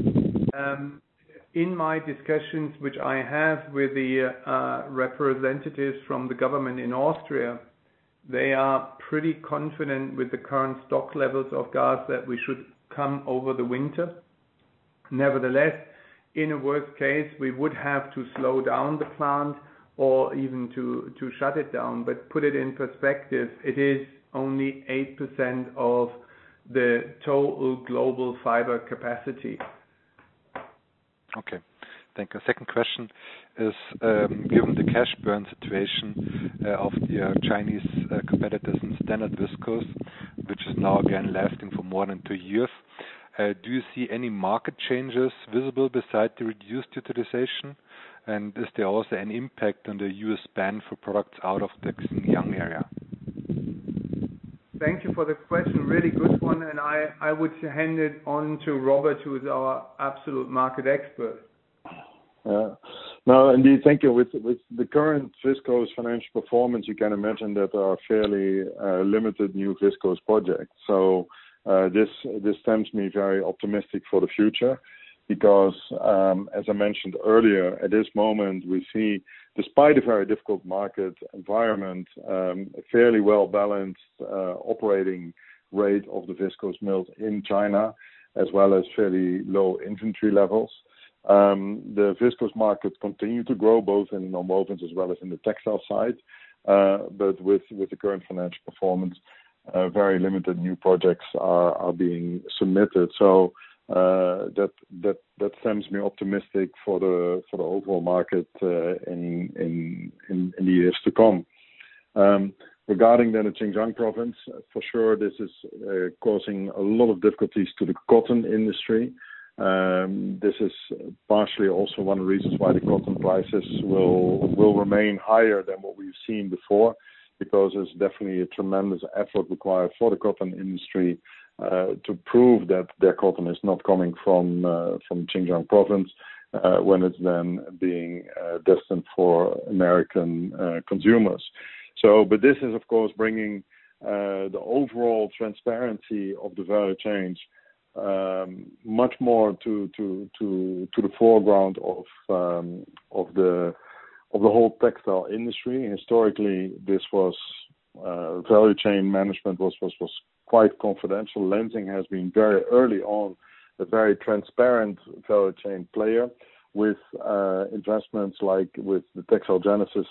In my discussions, which I have with the representatives from the government in Austria, they are pretty confident with the current stock levels of gas that we should come over the winter. Nevertheless, in a worst case, we would have to slow down the plant or even to shut it down. But put it in perspective, it is only 8% of the total global fiber capacity. Okay, thank you. Second question is, given the cash burn situation of the Chinese competitors in standard viscose, which is now again lasting for more than 2 years, do you see any market changes visible besides the reduced utilization? And is there also an impact on the US ban for products out of the Xinjiang area? Thank you for the question. Really good one. And I would hand it on to Robert, who is our absolute market expert. No, indeed, thank you. With the current viscose financial performance, you can imagine that there are fairly limited new viscose projects. So this stems me very optimistic for the future, because as I mentioned earlier, at this moment we see, despite a very difficult market environment, a fairly well balanced operating rate of the viscose mills in China, as well as fairly low inventory levels. The viscose market continue to grow both in nonwovens as well as in the textile side, but with the current financial performance, very limited new projects are being submitted. So that stems me optimistic for the overall market in the years to come. Regarding then the Xinjiang province, for sure this is causing a lot of difficulties to the cotton industry. This is partially also one of the reasons why the cotton prices will remain higher than what we've seen before, because there's definitely a tremendous effort required for the cotton industry to prove that their cotton is not coming from Xinjiang province when it's then being destined for American consumers. But this is of course bringing the overall transparency of the value chains much more to the foreground of the whole textile industry. Historically, this was value chain management was quite confidential. Lenzing has been very early on a very transparent value chain player with investments like with the Textile Genesis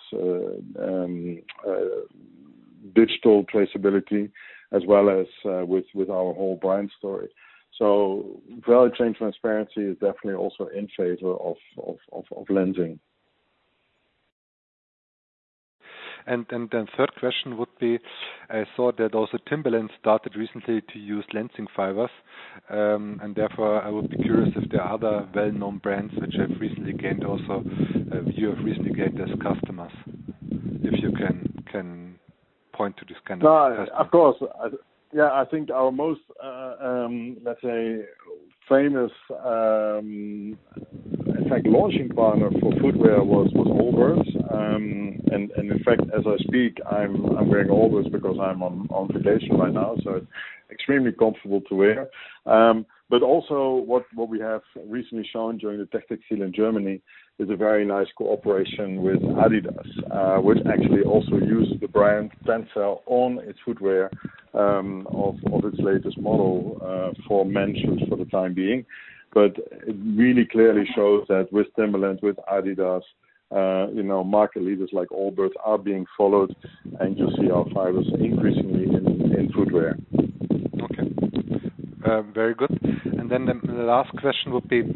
digital traceability, as well as with our whole brand story. So value chain transparency is definitely also in favor of Lenzing. And then third question would be, I saw that also Timberland started recently to use Lenzing fibers, and therefore I would be curious if there are other well-known brands which have recently gained also, you have recently gained as customers. If you can point to this kind of customers. Of course. I think our most, let's say, famous, in fact, launching partner for footwear was Allbirds. And in fact, as I speak, I'm wearing Allbirds because I'm on vacation right now, so it's extremely comfortable to wear. But also what we have recently shown during the Techtextil in Germany is a very nice cooperation with Adidas, which actually also uses the brand Tencel on its footwear of its latest model for men's shoes for the time being. But it really clearly shows that with Timberland, with Adidas, market leaders like Allbirds are being followed, and you see our fibers increasingly in footwear. Okay, very good. And then the last question would be,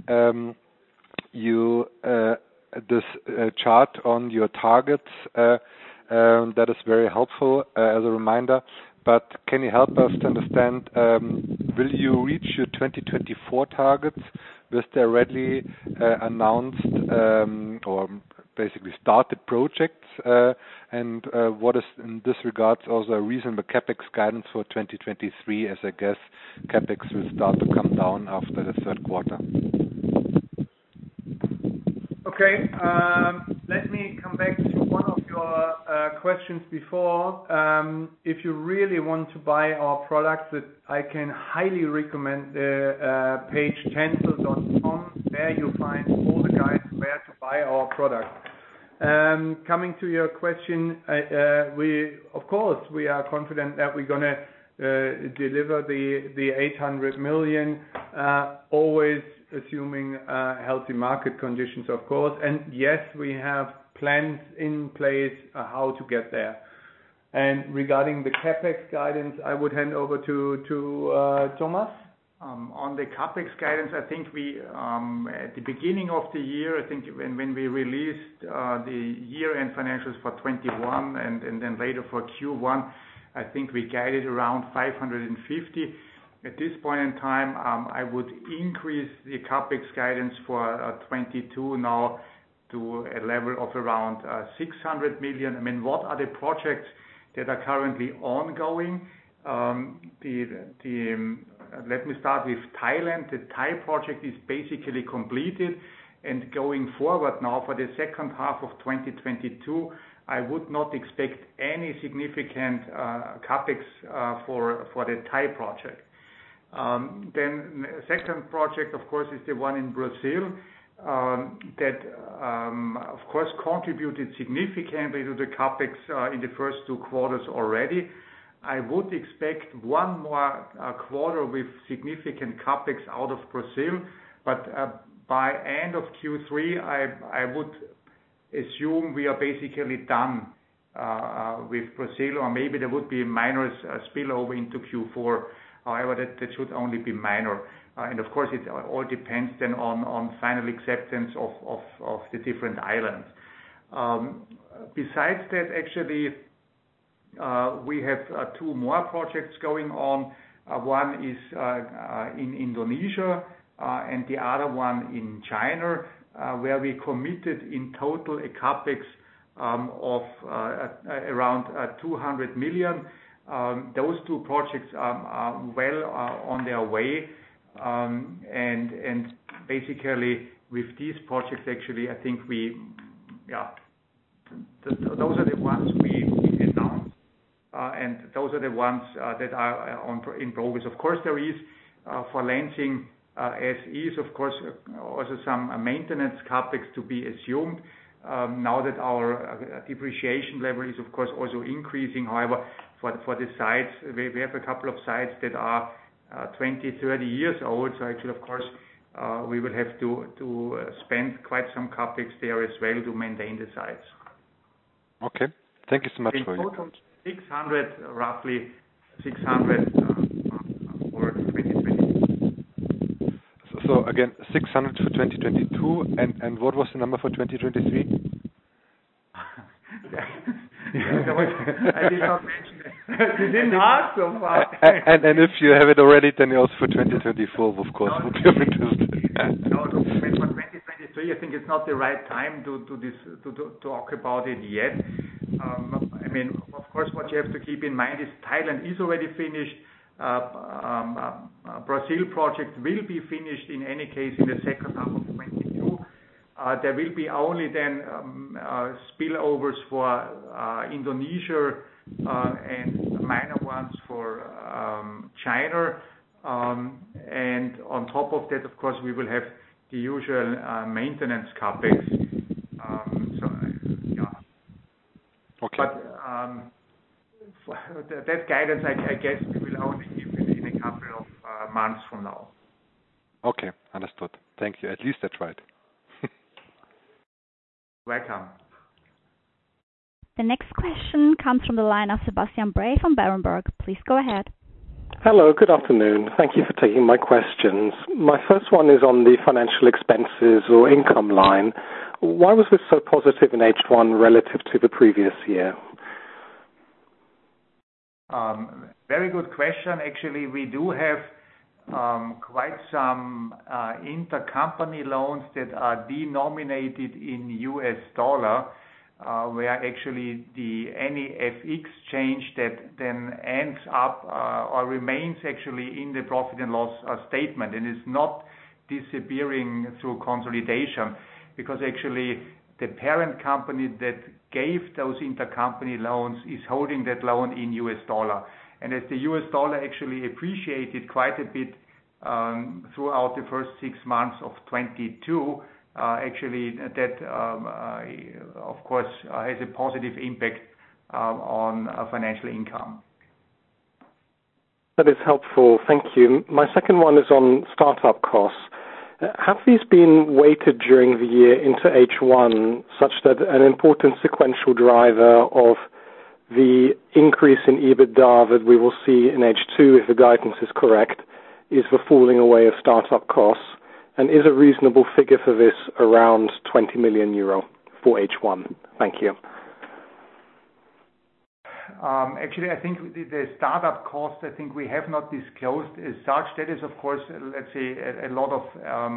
this chart on your targets, that is very helpful as a reminder. But can you help us to understand, will you reach your 2024 targets with the already announced or basically started projects? And what is in this regard also a reasonable CapEx guidance for 2023, as I guess CapEx will start to come down after the third quarter? Okay, let me come back to one of your questions before. If you really want to buy our products, I can highly recommend the page tencel.com. There you'll find all the guides where to buy our products. Coming to your question, we are confident that we're gonna deliver the 800 million, always assuming healthy market conditions, of course. And yes, we have plans in place how to get there. And regarding the CapEx guidance, I would hand over to Thomas. On the CapEx guidance, I think we at the beginning of the year, I think when we released the year-end financials for 21 and then later for Q1, I think we guided around 550. At this point in time, I would increase the CapEx guidance for 22 now to a level of around 600 million. I mean, what are the projects that are currently ongoing? Let me start with Thailand. The Thai project is basically completed, and going forward now for the second half of 2022, I would not expect any significant CapEx for the Thai project. Then second project, of course, is the one in Brazil that of course contributed significantly to the CapEx in the first 2 quarters already. I would expect one more quarter with significant CapEx out of Brazil, but by end of Q3, I would assume we are basically done with Brazil, or maybe there would be a minor spillover into Q4. However, that should only be minor. And of course, it all depends then on final acceptance of the different islands. Besides that, actually, we have 2 more projects going on. One is in Indonesia, and the other one in China, where we committed in total a CapEx of around 200 million. Those two projects are well on their way, and basically with these projects, actually, I think those are the ones we announced, and those are the ones that are in progress. Of course, there is for Lenzing as is, of course, also some maintenance CapEx to be assumed. Now that our depreciation level is, of course, also increasing. However, for the sites, we have a couple of sites that are 20, 30 years old. So actually, of course, we will have to spend quite some CapEx there as well to maintain the sites. Okay. Thank you so much for your total, 600, roughly 600 for 2022. So again, 600 for 2022, and what was the number for 2023? I did not mention that. You didn't ask so far. And if you have it already, then also for 2024, of course, would be of interest. No, for 2023, I think it's not the right time to talk about it yet. I mean, of course, what you have to keep in mind is Thailand is already finished. Brazil project will be finished in any case in the second half of 2022. There will be only then spillovers for Indonesia and minor ones for China. And on top of that, of course, we will have the usual maintenance CapEx. Okay. But that guidance, I guess, we will only give in a couple of months from now. Okay, understood. Thank you. At least I tried. Welcome. The next question comes from the line of Sebastian Bray from Berenberg. Please go ahead. Hello, good afternoon. Thank you for taking my questions. My first one is on the financial expenses or income line. Why was this so positive in H1 relative to the previous year? Very good question. Actually, we do have quite some intercompany loans that are denominated in US dollar, where actually any FX change that then ends up or remains actually in the profit and loss statement and is not disappearing through consolidation, because actually the parent company that gave those intercompany loans is holding that loan in US dollar. And as the US dollar actually appreciated quite a bit throughout the first 6 months of 22, actually that of course has a positive impact on financial income. That is helpful. Thank you. My second one is on startup costs. Have these been weighted during the year into H1 such that an important sequential driver of the increase in EBITDA that we will see in H2, if the guidance is correct, is the falling away of startup costs? And is a reasonable figure for this around 20 million euro for H1? Thank you. Actually, I think the startup cost, I think we have not disclosed as such. That is, of course, let's say a lot of,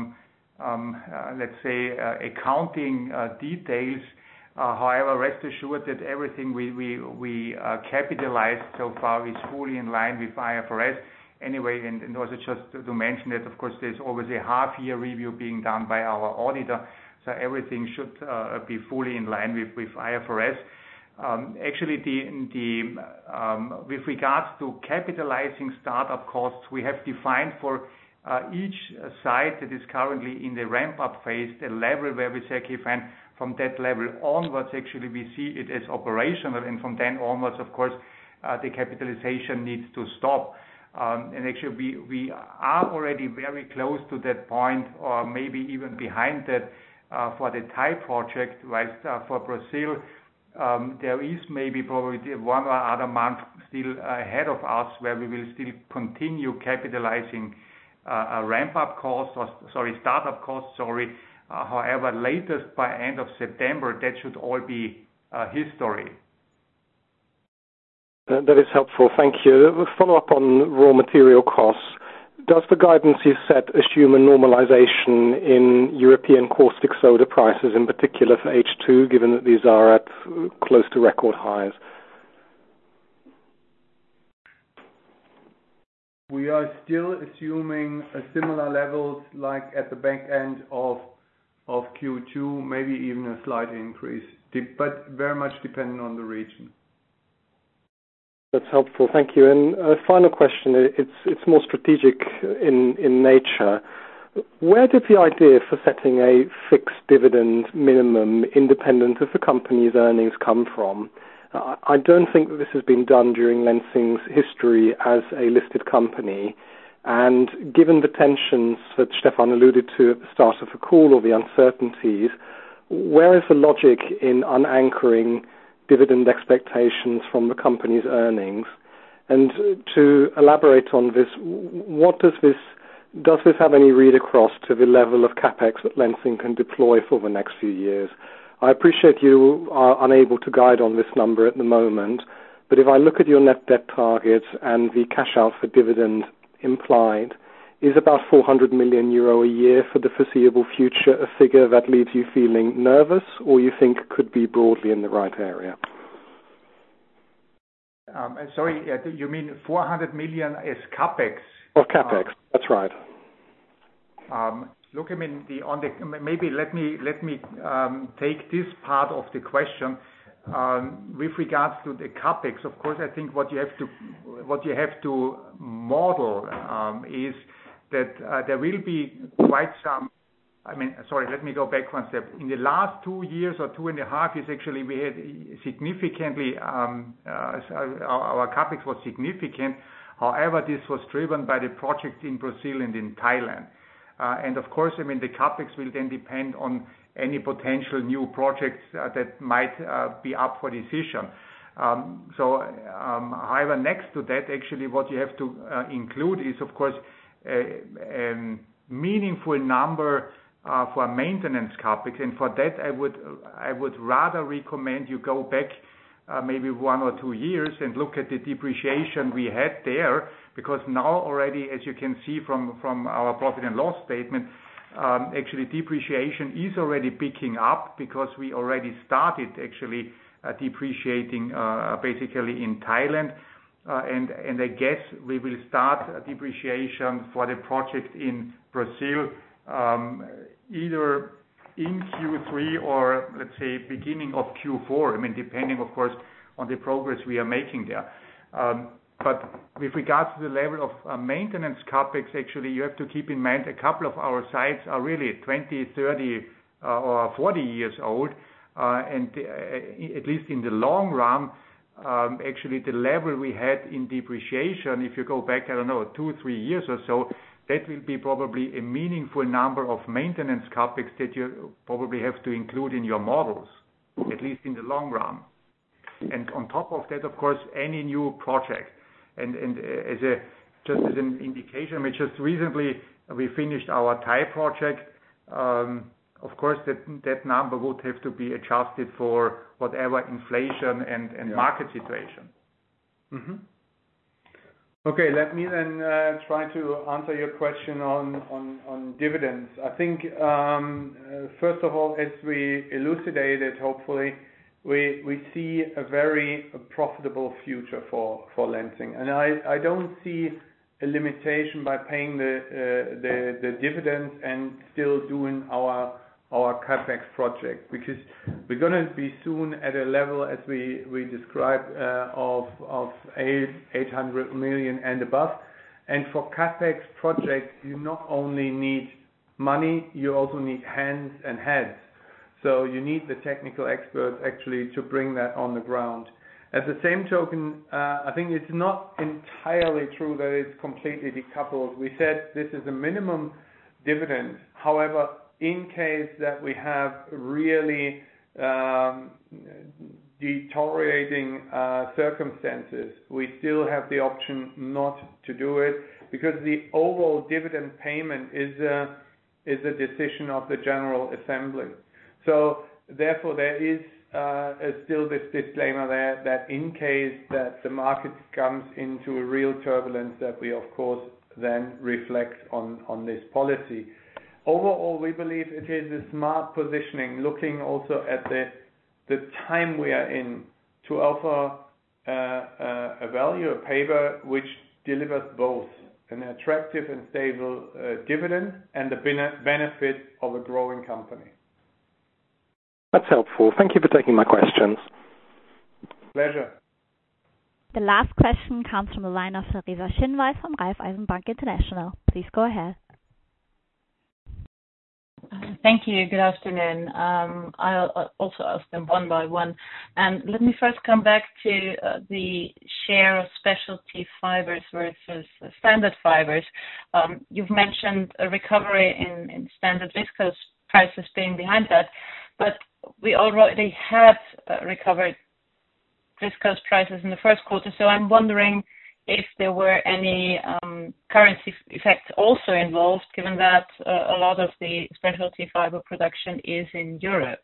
accounting details. However, rest assured that everything we capitalized so far is fully in line with IFRS. Anyway, and also just to mention that, of course, there's always a half-year review being done by our auditor, so everything should be fully in line with IFRS. Actually, with regards to capitalizing startup costs, we have defined for each site that is currently in the ramp-up phase, the level where we say, okay, fine, from that level onwards, actually we see it as operational, and from then onwards, of course, the capitalization needs to stop. And actually, we are already very close to that point, or maybe even behind that for the Thai project, whilst for Brazil, there is maybe probably one or other month still ahead of us where we will still continue capitalizing startup costs. However, latest by end of September, that should all be history. That is helpful. Thank you. A follow-up on raw material costs. does the guidance you set assume a normalization in European caustic soda prices, in particular for H2, given that these are at close to record highs? We are still assuming a similar levels like at the back end of Q2, maybe even a slight increase, but very much dependent on the region. That's helpful. Thank you. And a final question, it's more strategic in nature. Where did the idea for setting a fixed dividend minimum independent of the company's earnings come from? I don't think that this has been done during Lenzing's history as a listed company. And given the tensions that Stefan alluded to at the start of the call, or the uncertainties, where is the logic in unanchoring dividend expectations from the company's earnings? And to elaborate on this, does this have any read across to the level of capex that Lenzing can deploy for the next few years? I appreciate you are unable to guide on this number at the moment, but if I look at your net debt target and the cash out for dividend implied, is about 400 million euro a year for the foreseeable future a figure that leaves you feeling nervous, or you think could be broadly in the right area? Sorry, you mean 400 million as capex? Of capex, that's right. Look, I mean, maybe let me take this part of the question. With regards to the capex, of course, I think what you have to model is that there will be quite some. Let me go back one step. In the last 2 years or 2.5 years, actually, we had significantly our capex was significant. However, this was driven by the projects in Brazil and in Thailand. And of course, I mean, the capex will then depend on any potential new projects that might be up for decision. However, next to that, actually, what you have to include is, of course, a meaningful number for maintenance capex. And for that, I would rather recommend you go back maybe 1 or 2 years and look at the depreciation we had there, because now already, as you can see from our profit and loss statement, actually depreciation is already picking up because we already started actually depreciating basically in Thailand, and I guess we will start depreciation for the project in Brazil either in Q3 or let's say beginning of Q4. I mean, depending of course on the progress we are making there. But with regards to the level of maintenance capex, actually, you have to keep in mind a couple of our sites are really 20, 30 or 40 years old. And at least in the long run, actually the level we had in depreciation, if you go back, I don't know, 2-3 years or so, that will be probably a meaningful number of maintenance capex that you probably have to include in your models, at least in the long run. And on top of that, of course, any new project. And just as an indication, we just recently we finished our Thai project. Of course, that number would have to be adjusted for whatever inflation and market situation. Mm-hmm. Okay, let me then try to answer your question on dividends. I think first of all, as we elucidated, hopefully, we see a very profitable future for Lenzing, and I don't see a limitation by paying the dividends and still doing our capex project, because we're going to be soon at a level, as we described, of 800 million and above. And for capex projects, you not only need money, you also need hands and heads. So you need the technical experts actually to bring that on the ground. At the same token, I think it's not entirely true that it's completely decoupled. We said this is a minimum dividend. However, in case that we have really deteriorating circumstances, we still have the option not to do it, because the overall dividend payment is a decision of the General Assembly. So therefore, there is still this disclaimer there that in case that the market comes into a real turbulence, that we of course then reflect on this policy. Overall, we believe it is a smart positioning, looking also at the time we are in, to offer a value, a paper which delivers both an attractive and stable dividend and the benefit of a growing company. That's helpful. Thank you for taking my questions. Pleasure. The last question comes from the line of Teresa Schinwald from Raiffeisen Bank International. Please go ahead. Thank you. Good afternoon. I'll also ask them one by one. And let me first come back to the share of specialty fibers versus standard fibers. You've mentioned a recovery in standard viscose prices being behind that, but we already had recovered viscose prices in the first quarter. So I'm wondering if there were any currency effects also involved, given that a lot of the specialty fiber production is in Europe.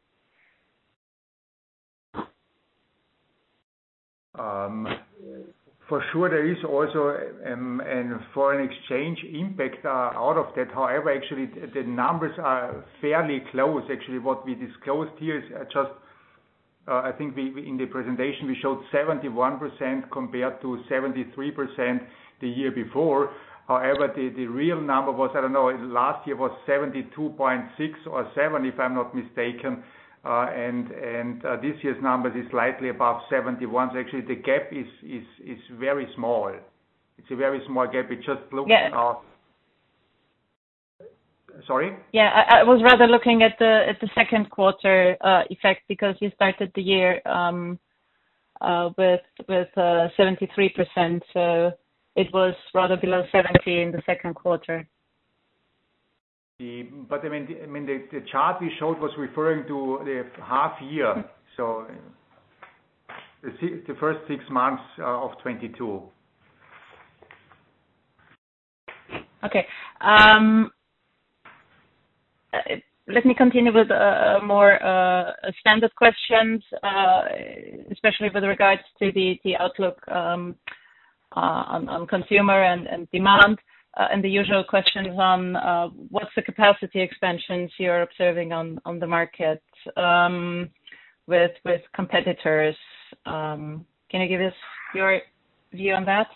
For sure, there is also a foreign exchange impact out of that. However, actually, the numbers are fairly close. Actually, what we disclosed here is just I think in the presentation we showed 71% compared to 73% the year before. However, the real number was, I don't know, last year was 72.6 or 7, if I'm not mistaken, and this year's number is slightly above 71. So actually, the gap is very small. It's a very small gap. It just looks. Yeah. Sorry? Yeah, I was rather looking at the second quarter effect, because you started the year with 73%, so it was rather below 70 in the second quarter. But I mean the chart we showed was referring to the half year, so the first 6 months of 22. Okay. Let me continue with more standard questions, especially with regards to the outlook on consumer and demand, and the usual questions on what's the capacity expansions you're observing on the market with competitors. Can you give us your view on that?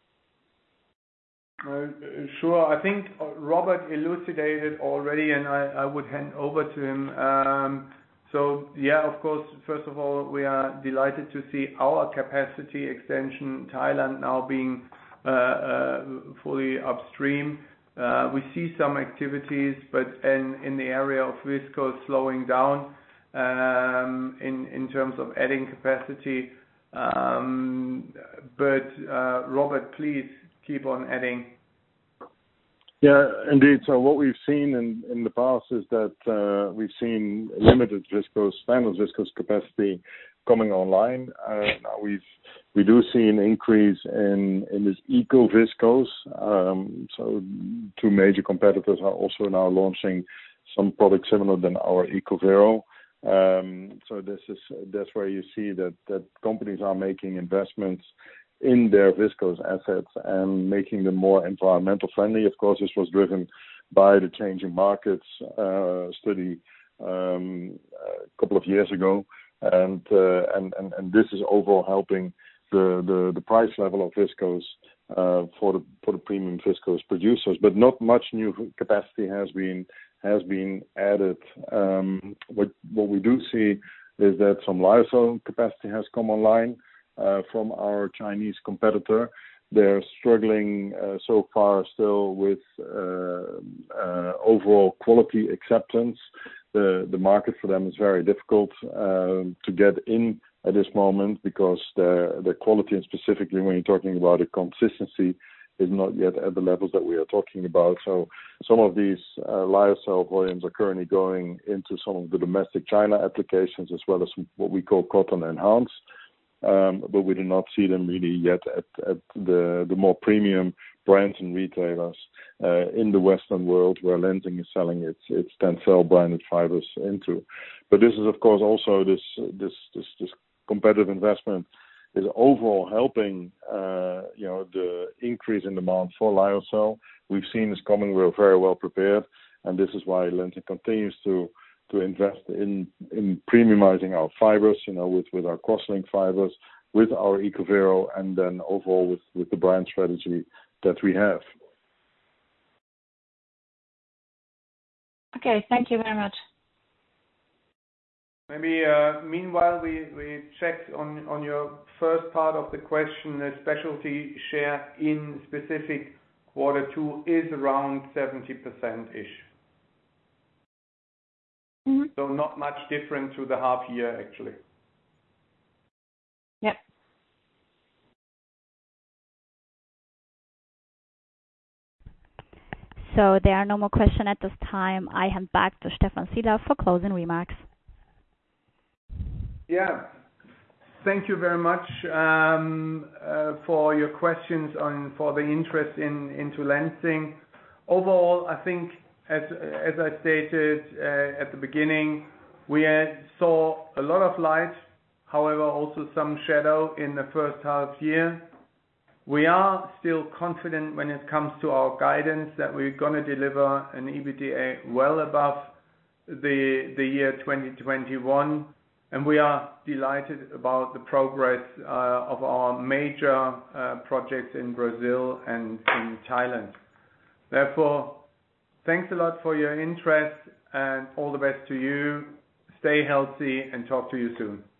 Sure. I think Robert elucidated already, and I would hand over to him. So yeah, of course, first of all, we are delighted to see our capacity extension, Thailand now being fully upstream. We see some activities, but in the area of viscose slowing down in terms of adding capacity. But Robert, please keep on adding. Yeah, indeed. So what we've seen in the past is that we've seen limited standard viscose capacity coming online. Now we do see an increase in this eco viscose. So 2 major competitors are also now launching some products similar than our EcoVero. So that's where you see that companies are making investments in their viscose assets and making them more environmental friendly. Of course, this was driven by the changing markets study a couple of years ago, and this is overall helping the price level of viscose for the premium viscose producers. But not much new capacity has been added. What we do see is that some lyocell capacity has come online from our Chinese competitor. They're struggling so far still with overall quality acceptance. The market for them is very difficult to get in at this moment, because the quality, and specifically when you're talking about the consistency, is not yet at the levels that we are talking about. So some of these lyocell volumes are currently going into some of the domestic China applications, as well as what we call cotton enhanced. But we do not see them really yet at the more premium brands and retailers in the Western world, where Lenzing is selling its Tencel branded fibers into. But this is, of course, also this competitive investment overall helping, the increase in demand for lyocell. We've seen this coming. We're very well prepared, and this is why Lenzing continues to invest in premiumizing our fibers, with our cross-linked fibers, with our ECOVERO, and then overall with the brand strategy that we have. Okay, thank you very much. Maybe meanwhile we checked on your first part of the question. The specialty share in specific Q2 is around 70%-ish. Mm-hmm. So not much different to the half year actually. Yep. So there are no more questions at this time. I hand back to Stephan Sielaff for closing remarks. Yeah. Thank you very much for your questions and for the interest into Lenzing. Overall, I think, as I stated at the beginning, we saw a lot of light, however, also some shadow in the first half year. We are still confident when it comes to our guidance that we're going to deliver an EBITDA well above the year 2021. And we are delighted about the progress of our major projects in Brazil and in Thailand. Therefore, thanks a lot for your interest and all the best to you. Stay healthy and talk to you soon.